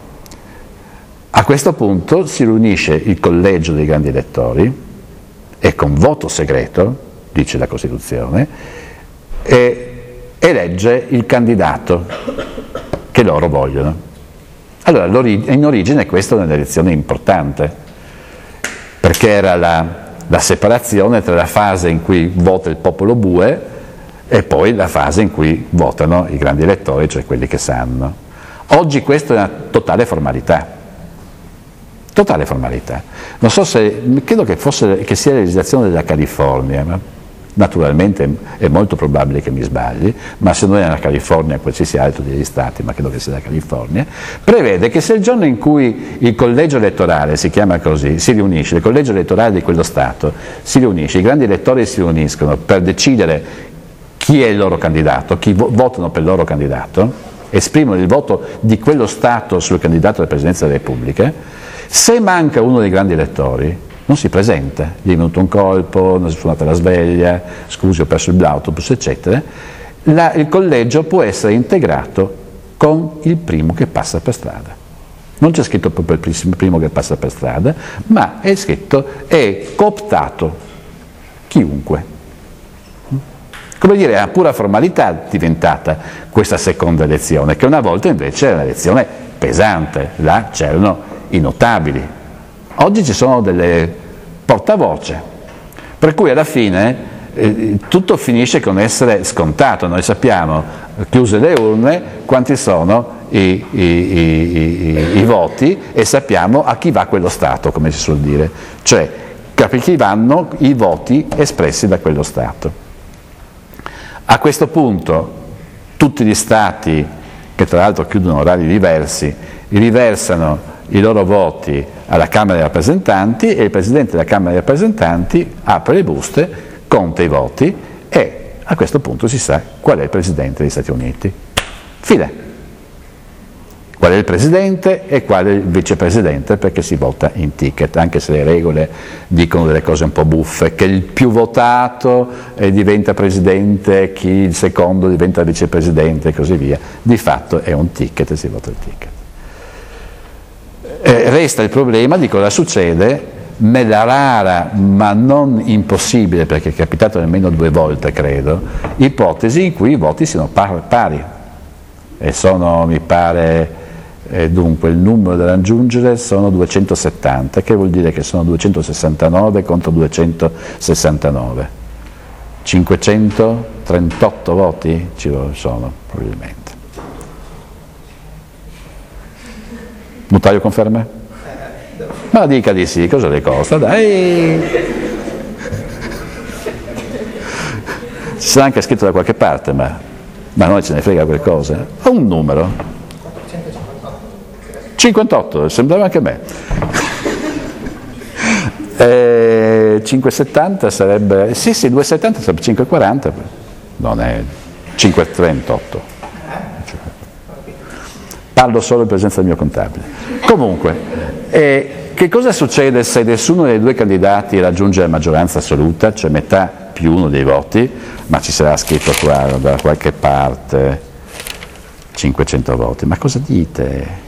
A questo punto si riunisce il collegio dei grandi elettori, e con voto segreto, dice la Costituzione, e elegge il candidato che loro vogliono. Allora, in origine questa è un'elezione importante, perché era la separazione tra la fase in cui vota il popolo bue e poi la fase in cui votano i grandi elettori, cioè quelli che sanno. Oggi questa è una totale formalità. Totale formalità. Non so se, credo che sia la legislazione della California, ma naturalmente è molto probabile che mi sbagli, ma se non è la California, qualsiasi altro degli stati, ma credo che sia la California, prevede che se il giorno in cui il collegio elettorale, si chiama così, si riunisce, il collegio elettorale di quello Stato si riunisce, i grandi elettori si riuniscono per decidere chi è il loro candidato, chi votano per il loro candidato, esprimono il voto di quello Stato sul candidato alla Presidenza della Repubblica. Se manca uno dei grandi elettori, non si presenta, gli è venuto un colpo, non si è suonata la sveglia, scusi ho perso l'autobus, eccetera, il collegio può essere integrato con il primo che passa per strada. Non c'è scritto proprio il primo che passa per strada, ma è cooptato chiunque. Come dire, è una pura formalità diventata questa seconda elezione, che una volta invece era un'elezione pesante, là c'erano i notabili. Oggi ci sono delle portavoce, per cui alla fine tutto finisce con essere scontato. Noi sappiamo, chiuse le urne, quanti sono i voti e sappiamo a chi va quello Stato, come si suol dire, cioè a chi vanno i voti espressi da quello Stato. A questo punto tutti gli Stati, che tra l'altro chiudono orari diversi, riversano i loro voti alla Camera dei rappresentanti e il Presidente della Camera dei rappresentanti apre le buste, conta i voti e a questo punto si sa qual è il Presidente degli Stati Uniti. Fine. Qual è il Presidente e qual è il Vicepresidente, perché si vota in ticket, anche se le regole dicono delle cose un po' buffe, che il più votato diventa Presidente, chi il secondo diventa Vicepresidente e così via. Di fatto è un ticket e si vota il ticket. Resta il problema di cosa succede nella rara, ma non impossibile, perché è capitato almeno 2 volte credo, ipotesi in cui i voti siano pari. E sono, mi pare, dunque il numero da raggiungere sono 270, che vuol dire che sono 269 contro 269. 538 voti ci sono probabilmente. Notaio conferma? Ma dica di sì, cosa le costa? Dai! Ci sarà anche scritto da qualche parte, ma a noi ce ne frega qualcosa. Ho un numero. 58, sembrava anche a me. 570 sarebbe, sì, 270 sarebbe 540, non è 538. Parlo solo in presenza del mio contabile. Comunque, che cosa succede se nessuno dei 2 candidati raggiunge la maggioranza assoluta, cioè metà più 1 dei voti, ma ci sarà scritto qua da qualche parte 500 voti, ma cosa dite?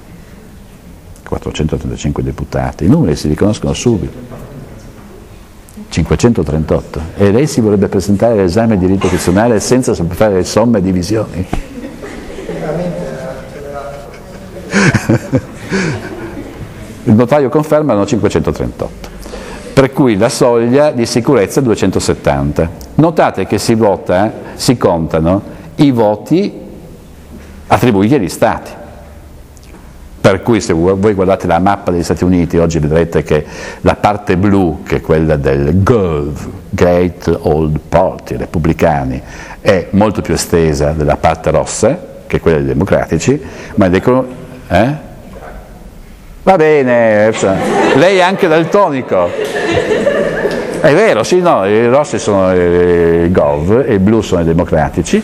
435 deputati, i numeri si riconoscono subito. 538. E lei si vorrebbe presentare all'esame di diritto costituzionale senza saper fare le somme e divisioni? Il notaio conferma erano 538, per cui la soglia di sicurezza è 270. Notate che si contano i voti attribuiti agli Stati, per cui se voi guardate la mappa degli Stati Uniti oggi vedrete che la parte blu, che è quella del GOV, Great Old Party, repubblicani, è molto più estesa della parte rossa, che è quella dei democratici, ma dicono va bene, lei è anche daltonico. È vero, sì, no, i rossi sono i Gov e i blu sono i democratici,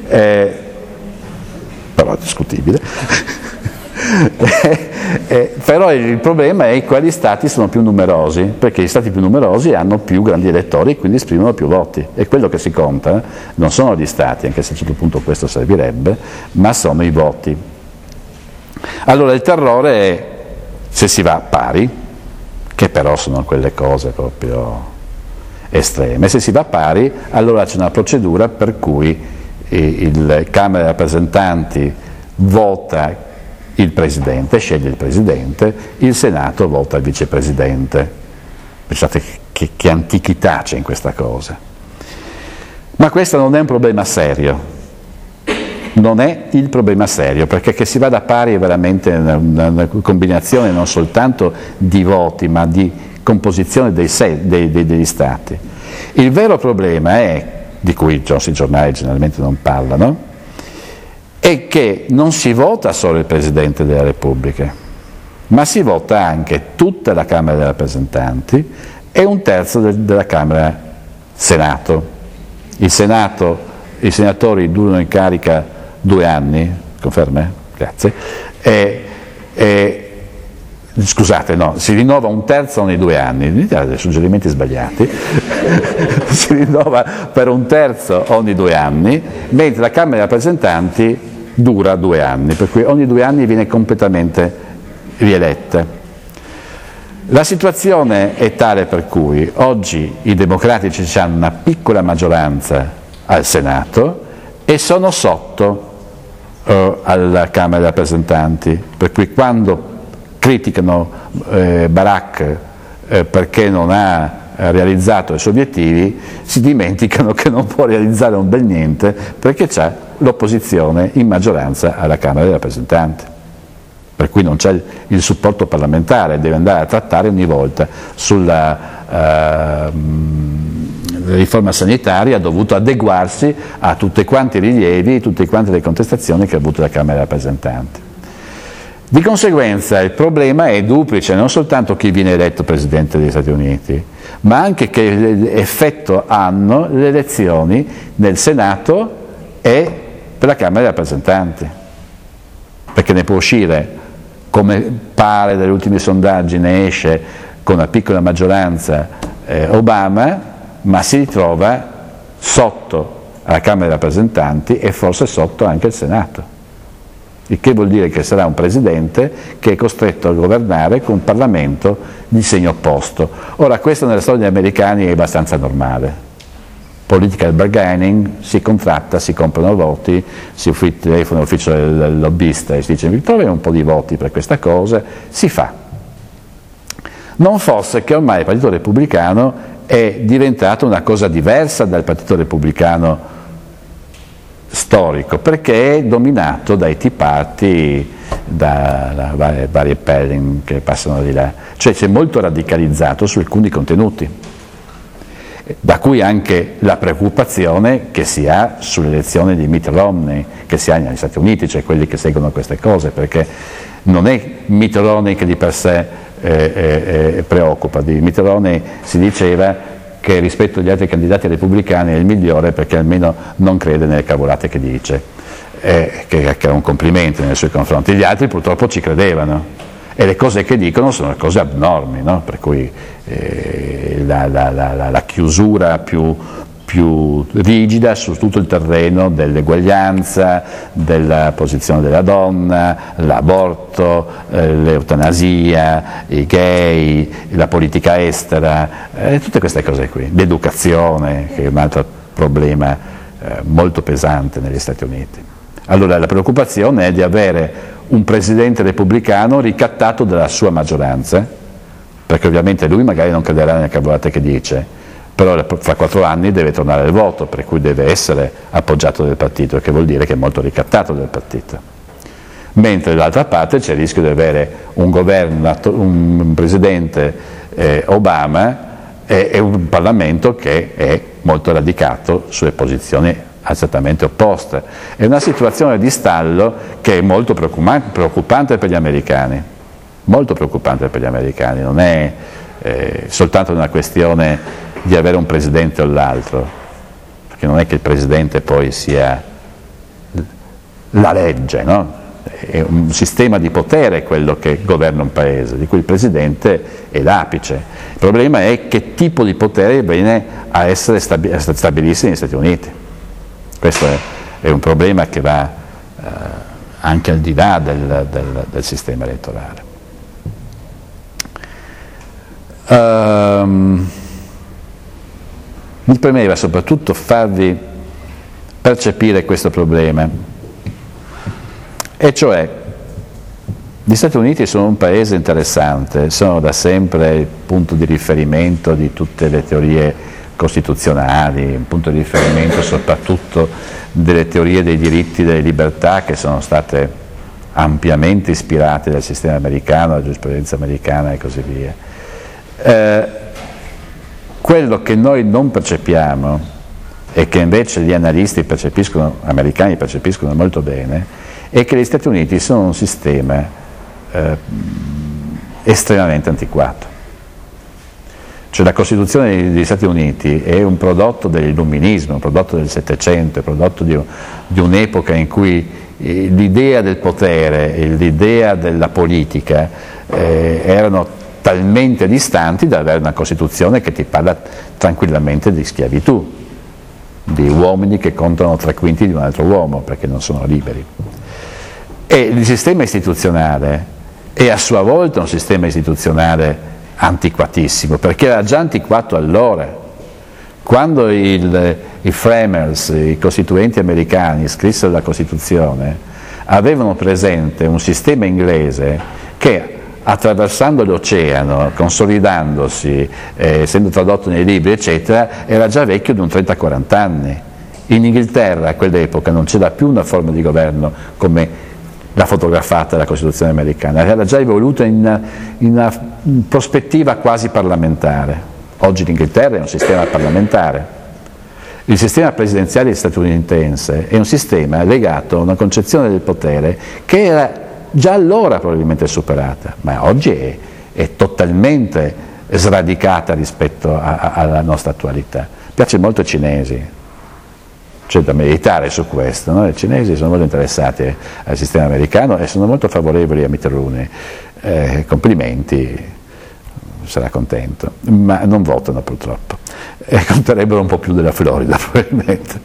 però è discutibile. Però il problema è che quali stati sono più numerosi, perché gli stati più numerosi hanno più grandi elettori e quindi esprimono più voti, e quello che si conta non sono gli stati, anche se a un certo punto questo servirebbe, ma sono i voti. Allora il terrore è se si va pari, che però sono quelle cose proprio estreme. Se si va pari, allora c'è una procedura per cui il Camera dei rappresentanti vota il Presidente, sceglie il Presidente, il Senato vota il Vicepresidente. Pensate che antichità c'è in questa cosa. Ma questo non è un problema serio. Non è il problema serio, perché che si vada pari è veramente una combinazione non soltanto di voti, ma di composizione degli Stati. Il vero problema è, di cui i nostri giornali generalmente non parlano, è che non si vota solo il Presidente della Repubblica, ma si vota anche tutta la Camera dei rappresentanti e 1/3 della Camera Senato. Il Senato, i senatori durano in carica 2 anni, conferma? Grazie. Scusate, no, si rinnova 1/3 ogni 2 anni, date suggerimenti sbagliati, si rinnova per 1/3 ogni 2 anni, mentre la Camera dei rappresentanti dura 2 anni, per cui ogni 2 anni viene completamente rieletta. La situazione è tale per cui oggi i democratici hanno una piccola maggioranza al Senato e sono sotto alla Camera dei rappresentanti, per cui quando criticano Barak perché non ha realizzato i suoi obiettivi, si dimenticano che non può realizzare un bel niente perché c'è l'opposizione in maggioranza alla Camera dei rappresentanti, per cui non c'è il supporto parlamentare, deve andare a trattare ogni volta sulla riforma sanitaria, ha dovuto adeguarsi a tutti quanti i rilievi, tutte quante le contestazioni che ha avuto la Camera dei rappresentanti. Di conseguenza il problema è duplice, non soltanto chi viene eletto Presidente degli Stati Uniti, ma anche che effetto hanno le elezioni nel Senato e per la Camera dei rappresentanti, perché ne può uscire, come pare dagli ultimi sondaggi, ne esce con una piccola maggioranza Obama, ma si ritrova sotto alla Camera dei rappresentanti e forse sotto anche il Senato. Il che vuol dire che sarà un presidente che è costretto a governare con un Parlamento di segno opposto. Ora, questo nella storia degli americani è abbastanza normale. Political bargaining, si contratta, si comprano voti, si telefona all'ufficio del lobbista e si dice: vi trovi un po' di voti per questa cosa, si fa. Non fosse che ormai il Partito Repubblicano è diventato una cosa diversa dal Partito Repubblicano storico, perché è dominato dai Tea Party, da varie Palin che passano di là, cioè c'è molto radicalizzato su alcuni contenuti, da cui anche la preoccupazione che si ha sull'elezione di Mitt Romney, che si ha negli Stati Uniti, cioè quelli che seguono queste cose, perché non è Mitt Romney che di per sé preoccupa. Di Mitt Romney si diceva che rispetto agli altri candidati repubblicani è il migliore perché almeno non crede nelle cavolate che dice, che è un complimento nei suoi confronti. Gli altri purtroppo ci credevano e le cose che dicono sono cose abnormi, no? Per cui la chiusura più rigida su tutto il terreno dell'eguaglianza, della posizione della donna, l'aborto, l'eutanasia, i gay, la politica estera, tutte queste cose qui, l'educazione, che è un altro problema molto pesante negli Stati Uniti. Allora la preoccupazione è di avere un presidente repubblicano ricattato dalla sua maggioranza, perché ovviamente lui magari non crederà nelle cavolate che dice, però fra 4 anni deve tornare al voto, per cui deve essere appoggiato dal partito, che vuol dire che è molto ricattato dal partito. Mentre dall'altra parte c'è il rischio di avere un governo, un presidente Obama e un Parlamento che è molto radicato sulle posizioni esattamente opposte. È una situazione di stallo che è molto preoccupante per gli americani, molto preoccupante per gli americani, non è soltanto una questione di avere un presidente o l'altro, perché non è che il presidente poi sia la legge, no? È un sistema di potere quello che governa un paese, di cui il presidente è l'apice. Il problema è che tipo di potere viene a essere stabilirsi negli Stati Uniti. Questo è un problema che va anche al di là del sistema elettorale. Mi premeva soprattutto farvi percepire questo problema, e cioè gli Stati Uniti sono un paese interessante, sono da sempre il punto di riferimento di tutte le teorie costituzionali, un punto di riferimento soprattutto delle teorie dei diritti e delle libertà che sono state ampiamente ispirate dal sistema americano, dalla giurisprudenza americana e così via. Quello che noi non percepiamo e che invece gli analisti americani percepiscono molto bene è che gli Stati Uniti sono un sistema estremamente antiquato. Cioè la Costituzione degli Stati Uniti è un prodotto dell'illuminismo, un prodotto del Settecento, un prodotto di un'epoca in cui l'idea del potere e l'idea della politica erano talmente distanti da avere una Costituzione che ti parla tranquillamente di schiavitù, di uomini che contano 3/5 di un altro uomo perché non sono liberi. E il sistema istituzionale è a sua volta un sistema istituzionale antiquatissimo, perché era già antiquato allora, quando i framers, i costituenti americani, scrissero la Costituzione, avevano presente un sistema inglese che, attraversando l'oceano, consolidandosi, essendo tradotto nei libri, eccetera, era già vecchio di un 30-40 anni. In Inghilterra a quell'epoca non c'era più una forma di governo come la fotografata della Costituzione americana, era già evoluta in una prospettiva quasi parlamentare. Oggi l'Inghilterra è un sistema parlamentare. Il sistema presidenziale statunitense è un sistema legato a una concezione del potere che era già allora probabilmente superata, ma oggi è totalmente sradicata rispetto alla nostra attualità. Piace molto ai cinesi, c'è da meditare su questo, no? I cinesi sono molto interessati al sistema americano e sono molto favorevoli a Mitt Romney. Complimenti, sarà contento, ma non votano purtroppo, conterebbero un po' più della Florida probabilmente.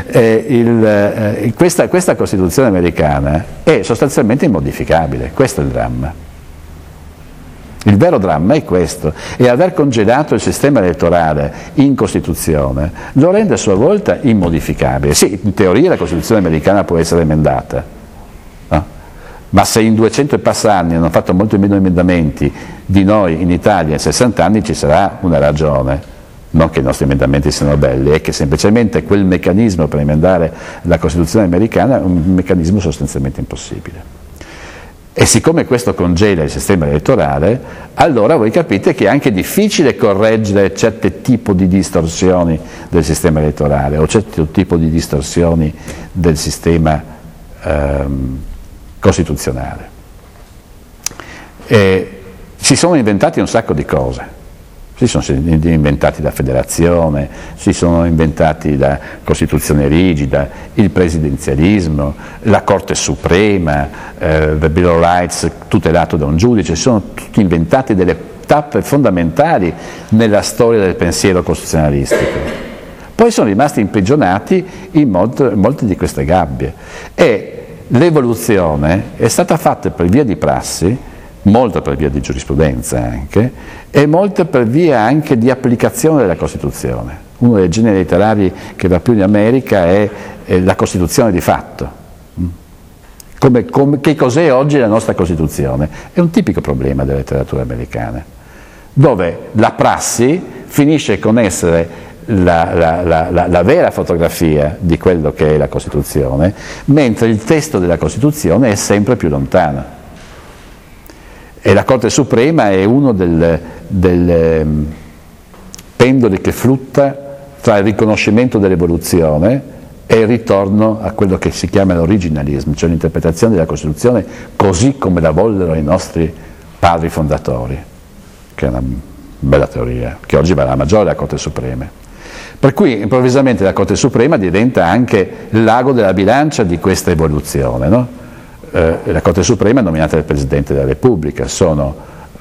Questa Costituzione americana è sostanzialmente immodificabile, questo è il dramma. Il vero dramma è questo, e aver congelato il sistema elettorale in Costituzione lo rende a sua volta immodificabile. Sì, in teoria la Costituzione americana può essere emendata, no? Ma se in 200 e passa anni hanno fatto molto meno emendamenti di noi in Italia in 60 anni, ci sarà una ragione. Non che i nostri emendamenti siano belli, è che semplicemente quel meccanismo per emendare la Costituzione americana è un meccanismo sostanzialmente impossibile. E siccome questo congela il sistema elettorale, allora voi capite che è anche difficile correggere certi tipi di distorsioni del sistema elettorale o certi tipi di distorsioni del sistema costituzionale. Si sono inventati un sacco di cose. Si sono inventati la federazione, si sono inventati la Costituzione rigida, il presidenzialismo, la Corte Suprema, the Bill of Rights tutelato da un giudice, si sono tutti inventati delle tappe fondamentali nella storia del pensiero costituzionalistico. Poi sono rimasti imprigionati in molte di queste gabbie e l'evoluzione è stata fatta per via di prassi, molto per via di giurisprudenza anche, e molto per via anche di applicazione della Costituzione. Uno dei generi letterari che va più in America è la Costituzione di fatto. Che cos'è oggi la nostra Costituzione? È un tipico problema della letteratura americana, dove la prassi finisce con essere la vera fotografia di quello che è la Costituzione, mentre il testo della Costituzione è sempre più lontano. E la Corte Suprema è uno delle pendoli che flutta tra il riconoscimento dell'evoluzione e il ritorno a quello che si chiama l'originalismo, cioè l'interpretazione della Costituzione così come la vollero i nostri padri fondatori, che è una bella teoria, che oggi va alla maggiore della Corte Suprema. Per cui improvvisamente la Corte Suprema diventa anche l'ago della bilancia di questa evoluzione, no? La Corte Suprema è nominata dal Presidente della Repubblica, sono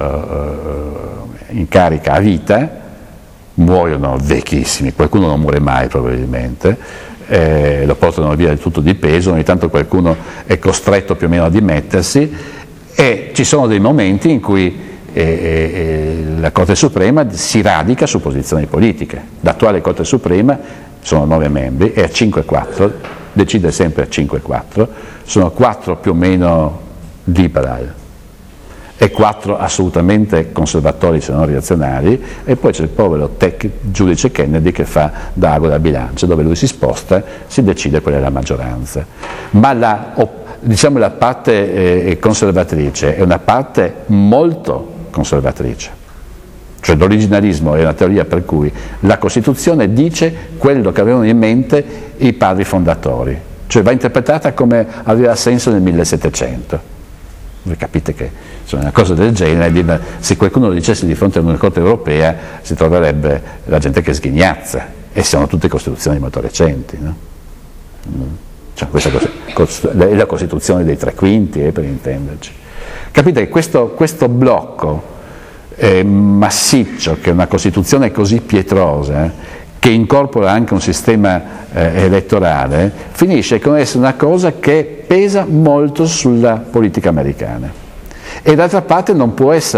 in carica a vita, muoiono vecchissimi, qualcuno non muore mai probabilmente, lo portano via di tutto di peso, ogni tanto qualcuno è costretto più o meno a dimettersi e ci sono dei momenti in cui la Corte Suprema si radica su posizioni politiche. L'attuale Corte Suprema sono 9 membri, è a 5-4, decide sempre a 5-4, sono 4 più o meno liberal e 4 assolutamente conservatori se non reazionari, e poi c'è il povero giudice Kennedy che fa da ago da bilancia, dove lui si sposta, si decide qual è la maggioranza. Ma la parte conservatrice è una parte molto conservatrice. Cioè l'originalismo è una teoria per cui la Costituzione dice quello che avevano in mente i padri fondatori, cioè va interpretata come aveva senso nel 1700. Voi capite che una cosa del genere, se qualcuno lo dicesse di fronte a una Corte europea, si troverebbe la gente che sghignazza, e sono tutte costituzioni molto recenti, no? Cioè, questa è la Costituzione dei 3/5, per intenderci. Capite che questo blocco massiccio, che è una Costituzione così pietrosa, che incorpora anche un sistema elettorale, finisce con essere una cosa che pesa molto sulla politica americana. E d'altra parte non può essere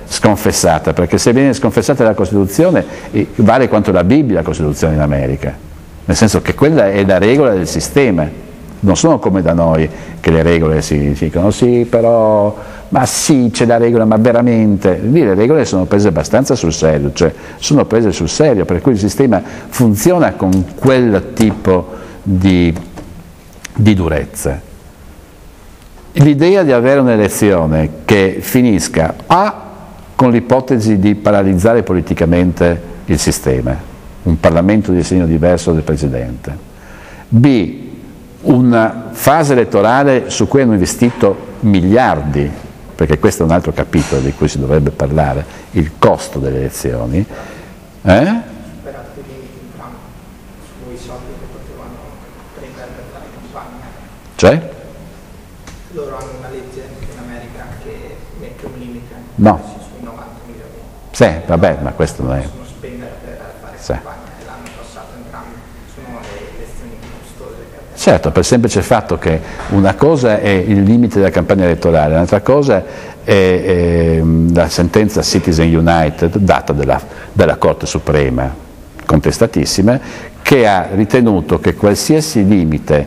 sconfessata, perché se viene sconfessata la Costituzione vale quanto la Bibbia la Costituzione in America, nel senso che quella è la regola del sistema, non sono come da noi che le regole si dicono sì però, ma sì c'è la regola, ma veramente, lì le regole sono prese abbastanza sul serio, cioè sono prese sul serio, per cui il sistema funziona con quel tipo di durezza. L'idea di avere un'elezione che finisca con l'ipotesi di paralizzare politicamente il sistema, un Parlamento di segno diverso del Presidente, B, una fase elettorale su cui hanno investito miliardi, perché questo è un altro capitolo di cui si dovrebbe parlare, il costo delle elezioni, Sperato di Trump sui soldi che potevano prendere per fare campagna. Cioè? Loro hanno una legge in America che mette un limite sui 90 milioni. Sì, vabbè, ma questo non è. Possono spendere per fare campagna e l'hanno passato entrambi. Sono le elezioni più costose. Certo, per il semplice fatto che una cosa è il limite della campagna elettorale, un'altra cosa è la sentenza Citizen United data dalla Corte Suprema, contestatissima, che ha ritenuto che qualsiasi limite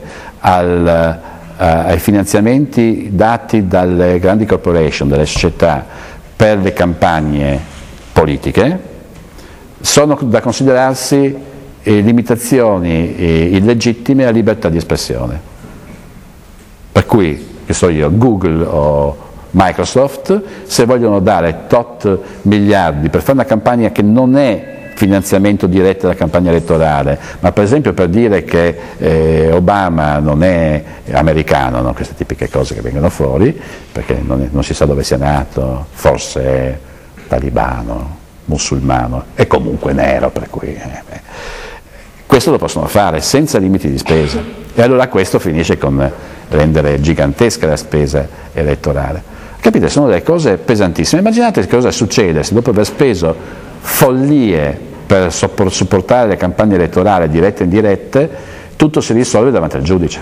ai finanziamenti dati dalle grandi corporation, dalle società per le campagne politiche sono da considerarsi limitazioni illegittime alla libertà di espressione. Per cui, che so io, Google o Microsoft, se vogliono dare tot miliardi per fare una campagna che non è finanziamento diretto alla campagna elettorale, ma per esempio per dire che Obama non è americano, no? Queste tipiche cose che vengono fuori, perché non si sa dove sia nato, forse è talibano, musulmano, è comunque nero, per cui questo lo possono fare senza limiti di spesa, e allora questo finisce con rendere gigantesca la spesa elettorale. Capite? Sono delle cose pesantissime. Immaginate cosa succede se dopo aver speso follie per supportare le campagne elettorali dirette e indirette, tutto si risolve davanti al giudice.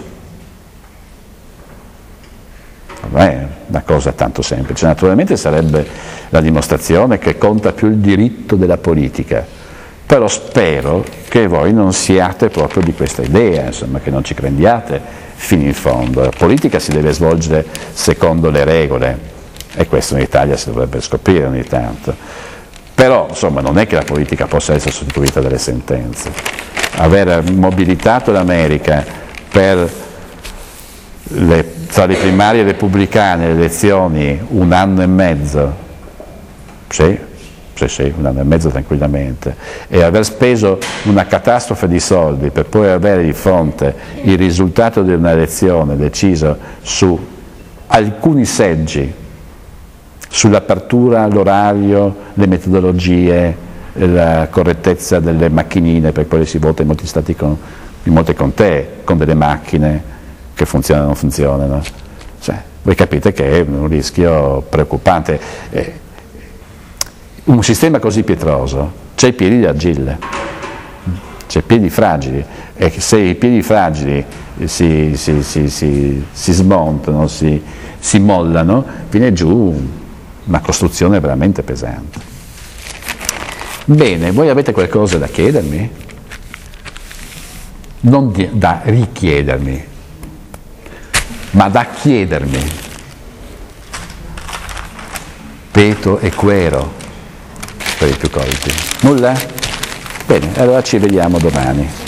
Non è una cosa tanto semplice. Naturalmente sarebbe la dimostrazione che conta più il diritto della politica, però spero che voi non siate proprio di questa idea, insomma, che non ci crediate fino in fondo. La politica si deve svolgere secondo le regole, e questo in Italia si dovrebbe scoprire ogni tanto. Però insomma non è che la politica possa essere sostituita dalle sentenze. Aver mobilitato l'America tra le primarie repubblicane e le elezioni 1 anno e mezzo, sì, 1 anno e mezzo tranquillamente, e aver speso una catastrofe di soldi per poi avere di fronte il risultato di una elezione deciso su alcuni seggi, sull'apertura, l'orario, le metodologie, la correttezza delle macchinine, per poi si vota in molti stati, in molte contee, con delle macchine che funzionano o non funzionano. Cioè, voi capite che è un rischio preoccupante. Un sistema così pietroso c'è i piedi di argilla, c'è i piedi fragili, e se i piedi fragili si smontano, si mollano, viene giù una costruzione veramente pesante. Bene, voi avete qualcosa da chiedermi? Non da richiedermi, ma da chiedermi. Peto e Quero per i più colti. Nulla? Bene, allora ci vediamo domani.